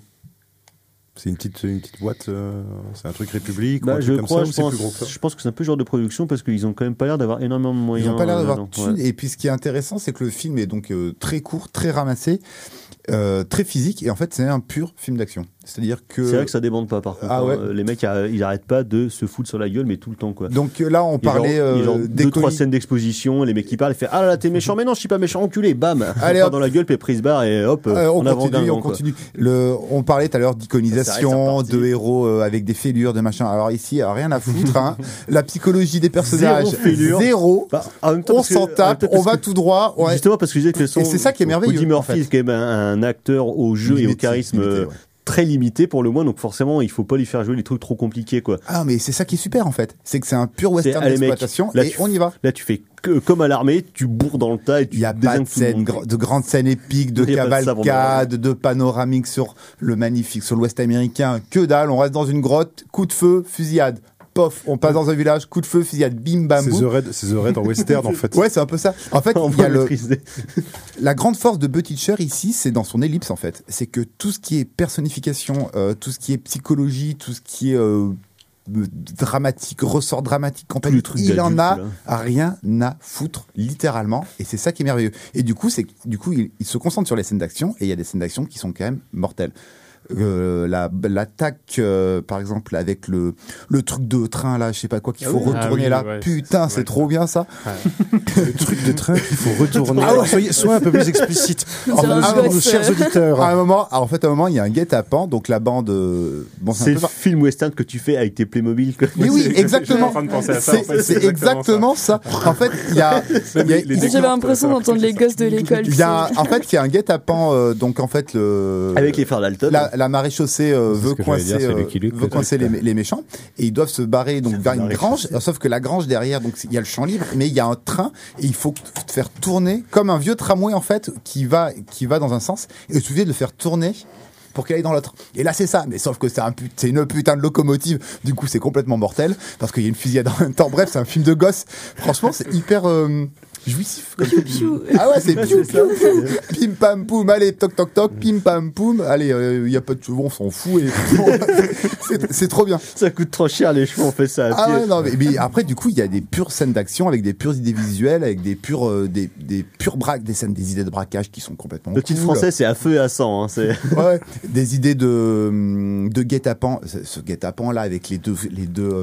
C'est une petite, une petite boîte, euh, c'est un truc République ou Bah, un je truc comme crois, ça, je ou c'est plus gros que pense, ça? je pense que c'est un peu le genre de production parce qu'ils ont quand même pas l'air d'avoir énormément de moyens. Ils n'ont pas l'air euh, d'avoir là-dedans. de thunes. Ouais. Et puis ce qui est intéressant, c'est que le film est donc euh, très court, très ramassé, euh, très physique. Et en fait, c'est un pur film d'action. C'est-à-dire que. C'est vrai que ça débande pas par contre. Ah ouais. hein. Les mecs, euh, ils arrêtent pas de se foutre sur la gueule, mais tout le temps quoi. Donc euh, là, on Il y a parlait genre, il y a genre euh, deux trois colis- scènes d'exposition, les mecs qui parlent, ils font ah là là t'es méchant, mais non je suis pas méchant, enculé, bam, Allez, on hop. dans la gueule, puis prise barre et hop, Euh, on en avant continue, Guingamp, on quoi. continue. Le, on parlait tout à l'heure Ça d'iconisation, s'arrête, c'est de reparti. héros euh, avec des fêlures, de machin. Alors ici, euh, rien à foutre. Hein. La psychologie des personnages, Zéro fêlure. zéro. Bah, en même temps, On parce que- s'en en même tape, temps, on parce va que- tout droit. Ouais. Justement parce que je disais que son, Et c'est ça qui est merveilleux, Audie Murphy en fait. est quand même un, un acteur au jeu et au Limité, charisme limité, euh, ouais. très limité pour le moins, donc forcément il faut pas lui faire jouer les trucs trop compliqués quoi. Ah, mais c'est ça qui est super en fait. C'est que c'est un pur western allez, mec, d'exploitation là, et tu- on y va. Là tu fais que, comme à l'armée, tu bourres dans le tas et tu Il n'y a pas désingues de tout le scène, monde. gra- de grandes scènes épiques, de Il y a pas de sabre cavalcade, de panoramique sur le magnifique, sur l'Ouest américain. Que dalle, on reste dans une grotte, coup de feu, fusillade. Pof, on passe dans un village, coup de feu, fusillade, bim bam C'est The boum. Red, c'est The Red en western en fait. Ouais, c'est un peu ça. En fait, On il y a va le, maîtriser. la grande force de Butticher ici, c'est dans son ellipse en fait. C'est que tout ce qui est personnification, euh, tout ce qui est psychologie, tout ce qui est euh, euh, dramatique, ressort dramatique, compagnie, les trucs il en d'adultes, a rien à foutre, littéralement. Et c'est ça qui est merveilleux. Et du coup, c'est du coup, il, il se concentre sur les scènes d'action et il y a des scènes d'action qui sont quand même mortelles. Euh, la l'attaque euh, par exemple avec le le truc de train là je sais pas quoi qu'il Ah faut oui. retourner Ah oui, là ouais, putain c'est- c'est ouais. trop bien ça. Le truc de train qu'il faut retourner. Ah ouais. Alors, soyez, soyez un peu plus explicite. C'est Enfin, un nos, gosse, nos chers euh. auditeurs. À un moment, alors, en fait, à un moment, il y a un guet-apens, donc la bande. euh, Bon, c'est C'est un le peu. film western que tu fais avec tes Playmobil. quoi. Mais oui, J'étais exactement. en train de penser à ça, en C'est fait, c'est c'est exactement ça. En fait, il y a. il y a- les il- décors, J'avais l'impression ça, ça d'entendre les gosses de l'école. il y a, en fait, il y a un guet-apens, euh, donc en fait, le. Avec les frères Dalton. La, la maréchaussée euh, C'est veut ce que j'allais coincer, dire, c'est euh, Lucky Luke, veut peut-être. coincer les, les méchants et ils doivent se barrer donc vers une grange. Alors, sauf que la grange derrière, donc il y a le champ libre, mais il y a un train et il faut te faire tourner comme un vieux tramway en fait qui va qui va dans un sens et tu obligé de le faire tourner pour qu'elle aille dans l'autre. Et là c'est ça, mais sauf que c'est un put- c'est une putain de locomotive. Du coup c'est complètement mortel parce qu'il y a une fusillade en même temps. Bref, c'est un film de gosse. Franchement c'est hyper euh, jouissif. comme film. Piou. Ah ouais, c'est piou, C'est ça. piou, piou. Pim pam poum, allez, toc toc toc, pim pam poum, allez, il euh, y a pas de chevaux, on s'en fout et c'est- c'est trop bien. Ça coûte trop cher les chevaux, on fait ça à Ah pied. ouais, non, mais, mais après du coup, il y a des pures scènes d'action avec des pures idées visuelles, avec des pures euh, des des pures braques, des scènes des idées de braquage qui sont complètement Le titre cool. français c'est à feu et à sang. Hein, c'est... Ouais, des idées de hum, de guet-apens, ce ce guet-apens là avec les deux les deux euh,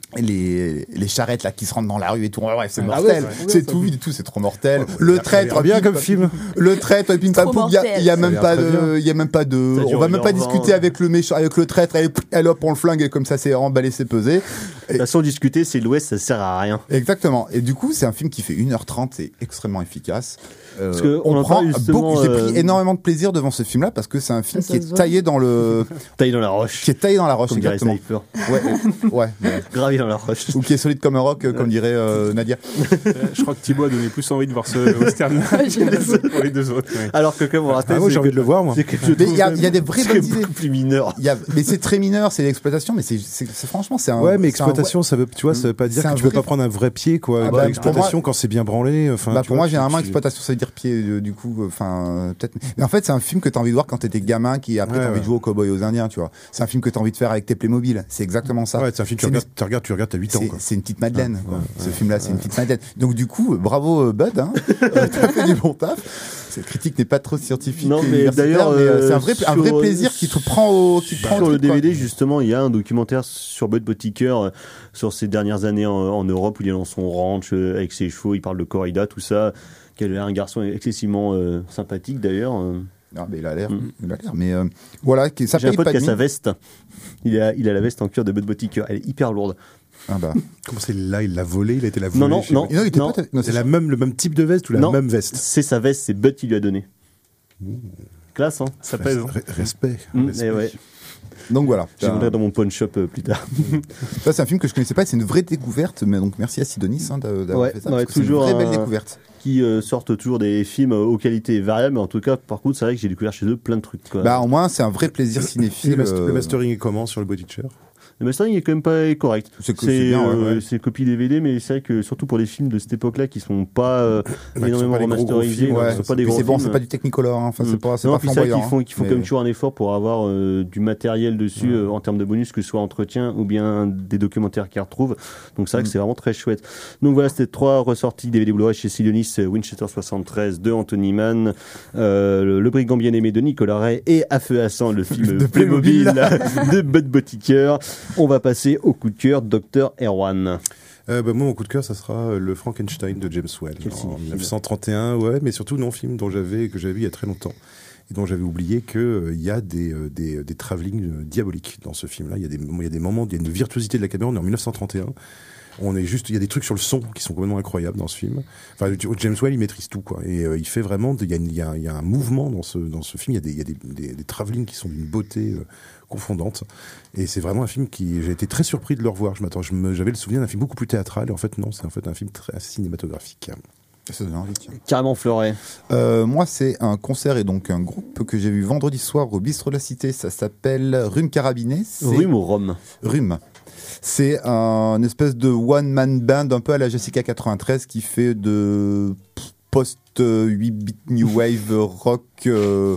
les, les charrettes là qui se rentrent dans la rue et tout, ouais, c'est Ah mortel, ouais, c'est- c'est ouais, tout ça- vide et tout, c'est trop mortel. Ça Le a l'air traître, bien pim, comme pam, film. Le traître, pim pam Trop poum, il y a- il y a mortel. même Ça a pas l'air très de, il y a même pas de, Ça dure on va même pas une heure discuter vingt. avec le méchant, avec le traître, elle, elle hop on le flingue et comme ça c'est emballé, c'est pesé. De toute façon, discuter, c'est l'Ouest, ça sert à rien. Exactement. Et du coup, c'est un film qui fait une heure trente, c'est extrêmement efficace. Euh, Parce que on on en prend parle justement, beaucoup, j'ai euh, pris énormément de plaisir devant ce film-là parce que c'est un film Ça, ça qui se est voit. taillé dans le, Taille dans la roche. qui est taillé dans la roche, Comme dirait exactement. Cypher. Ouais, euh, ouais, ouais. Gravé dans la roche. Ou qui est solide comme un roc, euh, comme dirait euh, Nadia. Je crois que Thibaut a donné plus envie de voir ce western pour les deux autres. ouais. Alors que, comme on rappelle, Ah, moi, j'ai c'est envie que- de le voir, moi. c'est que je Mais trouve il y a- même- il y a des vraies c'est bonnes idées. beaucoup plus mineur. Il y a, mais c'est très mineur, c'est l'exploitation, mais c'est, c'est, c'est franchement, c'est un. Ouais, mais c'est un exploitation, ça veut, tu vois, ça veut pas dire C'est un que tu peux vrai- pas prendre un vrai pied, quoi. Ah Dans bah, l'exploitation, pour moi- quand c'est bien branlé, enfin. Bah tu pour vois, moi tu- généralement tu- exploitation ça veut dire pied euh, du coup enfin peut-être mais en fait c'est un film que t'as envie de voir quand t'étais gamin qui après Ouais, t'as envie ouais. de jouer aux cowboys et aux indiens tu vois c'est un film que t'as envie de faire avec tes Playmobil c'est exactement ça Ouais, c'est un film que tu C'est une- regardes, tu regardes, tu regardes, t'as huit ans, c'est, quoi. c'est une petite Madeleine quoi. ouais, Ce film là c'est une petite Madeleine donc du coup euh, bravo euh, Bud hein. Euh, t'as fait du bon taf cette critique n'est pas trop scientifique Non, et mais universitaire, d'ailleurs, mais, euh, c'est un euh, vrai un vrai sur- plaisir qui te prend au qui te prend au Sur le truc, quoi. D V D, justement, il y a un documentaire sur Bud Botiker euh, sur ses dernières années en, en Europe où il est dans son ranch euh, avec ses chevaux, il parle de corrida, tout ça. Quel est un garçon excessivement euh, sympathique d'ailleurs. euh. Ah, mais il a l'air Mm. il a l'air mais euh, voilà qui- ça J'ai un paye pote pas qui a de sa mine. veste. Il a, il a la veste en cuir de Bud Botiker. Elle est hyper lourde. Ah bah. Comment c'est là, il l'a volé, il a été la volée. Non, non, je sais non. pas. Non, il était Non. pas non, C'est la même, le même type de veste ou la Non. même veste? C'est sa veste, c'est Bud qui lui a donné. Classe, hein. Ça pèse. hein. Re- Respect. Mm, respect. eh ouais. donc voilà Je voudrais dans mon pawn shop euh, plus tard. Ça, c'est un film que je connaissais pas, c'est une vraie découverte, mais donc merci à Sidonis hein, d'a- d'avoir Ouais, fait ça. ouais, parce que c'est une toujours vraie belle un- découverte. Qui euh, sortent toujours des films euh, aux qualités variables, mais en tout cas, par contre, c'est vrai que j'ai découvert chez eux plein de trucs. Quoi. Bah, au moins, c'est un vrai plaisir Et cinéphile. le, mas- euh, le mastering est comment sur le Bodycher? Le mastering est quand même pas correct. C'est que c'est bien, ouais, euh, ouais. c'est copie D V D, mais c'est vrai que surtout pour des films de cette époque-là qui sont pas euh, sont énormément pas les gros, gros remasterisés, films, donc ouais. ce sont pas des Puis gros c'est bon, films. c'est pas du Technicolor, hein. Enfin, c'est Mm. pas, c'est non, pas puis c'est vrai flamboyant. qu'ils font, qu'ils font mais- quand même toujours un effort pour avoir euh, du matériel dessus euh, en termes de bonus, que ce soit entretien ou bien des documentaires qu'ils retrouvent. Donc c'est vrai que Mm. c'est vraiment très chouette. Donc voilà, c'était trois ressorties D V D Blu-ray chez Sidonis, euh, Winchester soixante-treize de Anthony Mann, euh, le, le Brigand bien aimé de Nicolas Ray et À feu à sang, le film De Playmobil Playmobil. de Bud Botiker. On va passer au coup de cœur Docteur Erwan. Euh, bah, moi, mon coup de cœur, ça sera euh, le Frankenstein de James Whale Quel en cinéphile. mille neuf cent trente et un, ouais, mais surtout non film dont j'avais que j'avais vu il y a très longtemps et dont j'avais oublié que euh, il y a des euh, des, des travelling euh, diaboliques dans ce film-là. Il y a des il y a des moments, il y a une virtuosité de la caméra. On est en mille neuf cent trente et un. On est juste, il y a des trucs sur le son qui sont complètement incroyables dans ce film. Enfin, James Whale, il maîtrise tout, quoi. Et euh, il fait vraiment, il y, a, une- il, y a, il y a un mouvement dans ce dans ce film. Il y a des il y a des, des, des travelling qui sont d'une beauté euh, confondante. Et c'est vraiment un film qui, j'ai été très surpris de le revoir. Je m'attends, je me- j'avais le souvenir d'un film beaucoup plus théâtral. Et en fait, non, c'est en fait un film très cinématographique. Ça donne envie, tiens. Carrément Fleuret. Euh, moi, c'est un concert et donc un groupe que j'ai vu vendredi soir au Bistrot de la Cité. Ça s'appelle Rhume Carabinet. C'est- Rhume ou Rome? Rhume. C'est un espèce de one-man band un peu à la Jessica quatre-vingt-treize qui fait de post huit bit new wave rock euh,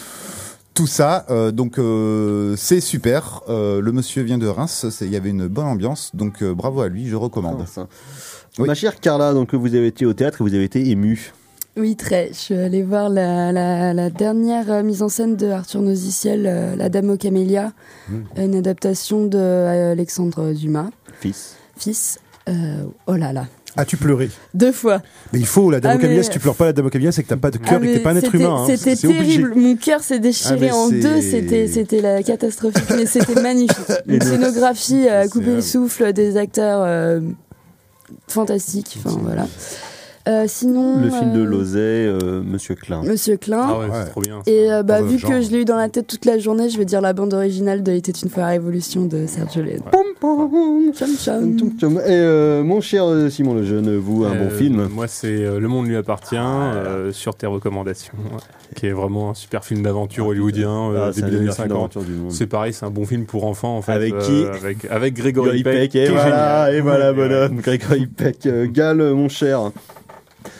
tout ça. Euh, donc euh, c'est super. Euh, le monsieur vient de Reims. c'est- Il y avait une bonne ambiance. Donc euh, bravo à lui. Je recommande. Ah, ça. Oui. Ma chère Carla, donc vous avez été au théâtre et vous avez été émue. Oui, très. Je suis allée voir la, la, la dernière euh, mise en scène de Arthur Nosiciel, euh, La Dame aux Camélias, une adaptation de euh, Alexandre Dumas, Fils. fils. Euh, oh là là, As-tu pleuré? deux fois. Mais il faut la Dame Ah, au Camélia. mais- Si tu pleures pas la Dame au Camélia, c'est que t'as pas de cœur Ah, et que mais t'es pas un être c'était- humain. hein. C'était C'est obligé. terrible. Mon cœur s'est déchiré Ah, mais en c'est- deux. C'était, c'était la catastrophique. Mais c'était magnifique. Une scénographie à couper le souffle, des acteurs euh, fantastiques. Enfin voilà. Euh, sinon. Le film de euh, Lozay, euh, Monsieur Klein. Monsieur Klein. Ah ouais, Ouais. c'est trop bien. Et euh, bah, Dans le vu genre. que je l'ai eu dans la tête toute la journée, je vais dire la bande originale de Il était une fois la révolution de Sergio Leone. Pom, pom, cham, cham. Tchoum, tchoum. Et euh, mon cher euh, Simon Lejeune, vous, un bon Euh, film. Moi, c'est euh, Le Monde lui appartient, euh, sur tes recommandations, ouais, qui est vraiment un super film d'aventure hollywoodien, euh, Ah, c'est un début des des années meilleurs films cinquante. d'aventure du monde. C'est pareil, c'est un bon film pour enfants en fait. Avec euh, qui avec, avec Grégory Grégory Peck, Peck, qui et est voilà, génial. et voilà, Ouais, bonhomme. Grégory Peck, euh, Gall, mon cher.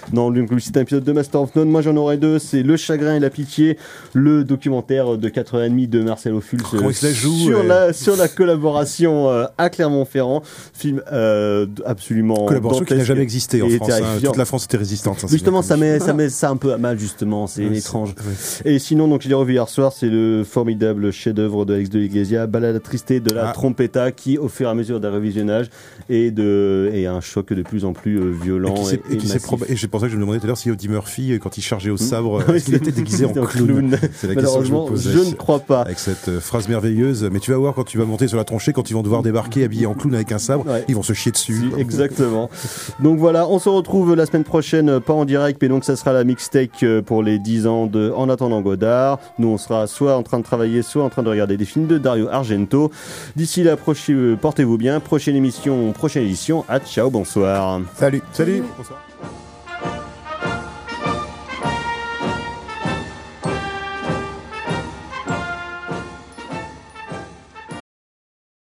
Non, donc c'est un épisode de Master of None. Moi j'en aurais deux, c'est Le Chagrin et la Pitié, le documentaire de quatre heures trente de Marcel Ophuls Comment il se la joue, sur, ouais. la, sur la collaboration euh, à Clermont-Ferrand. Film euh, absolument Collaboration qui n'a dantesque jamais existé en et France. hein. terrifiant. Toute la France était résistante. hein, c'est Justement, bien ça connu. met, ça met ça un peu à mal, justement. C'est Ouais, c'est- étrange. ouais. Et sinon, donc, je l'ai revu hier soir, c'est le formidable chef-d'œuvre de Alex de l'Iglesia, Balade attristée de la Ah. trompetta, qui, au fur et à mesure d'un revisionnage, est de, est un choc de plus en plus euh, violent. Et qui s'est- et, et qui s'est massif. proba- et c'est pour ça que je me demandais tout à l'heure si Eddie Murphy, euh, quand il chargeait au sabre, Oui, est-ce qu'il était déguisé en c'était un clown, clown. C'est la question que je me Malheureusement, posais. je ne crois pas. Avec cette euh, phrase merveilleuse. Mais tu vas voir quand tu vas monter sur la tranchée, quand ils vont devoir débarquer habillés en clown avec un sabre, Ouais. ils vont se chier dessus. Si, exactement. Donc voilà, on se retrouve la semaine prochaine, euh, pas en direct, mais donc ça sera la mixtape euh, pour les dix ans de En attendant Godard. Nous, on sera soit en train de travailler, soit en train de regarder des films de Dario Argento. D'ici là, proche- euh, portez-vous bien. Prochaine émission, prochaine édition. À ciao, bonsoir. Salut. Salut. Bonsoir.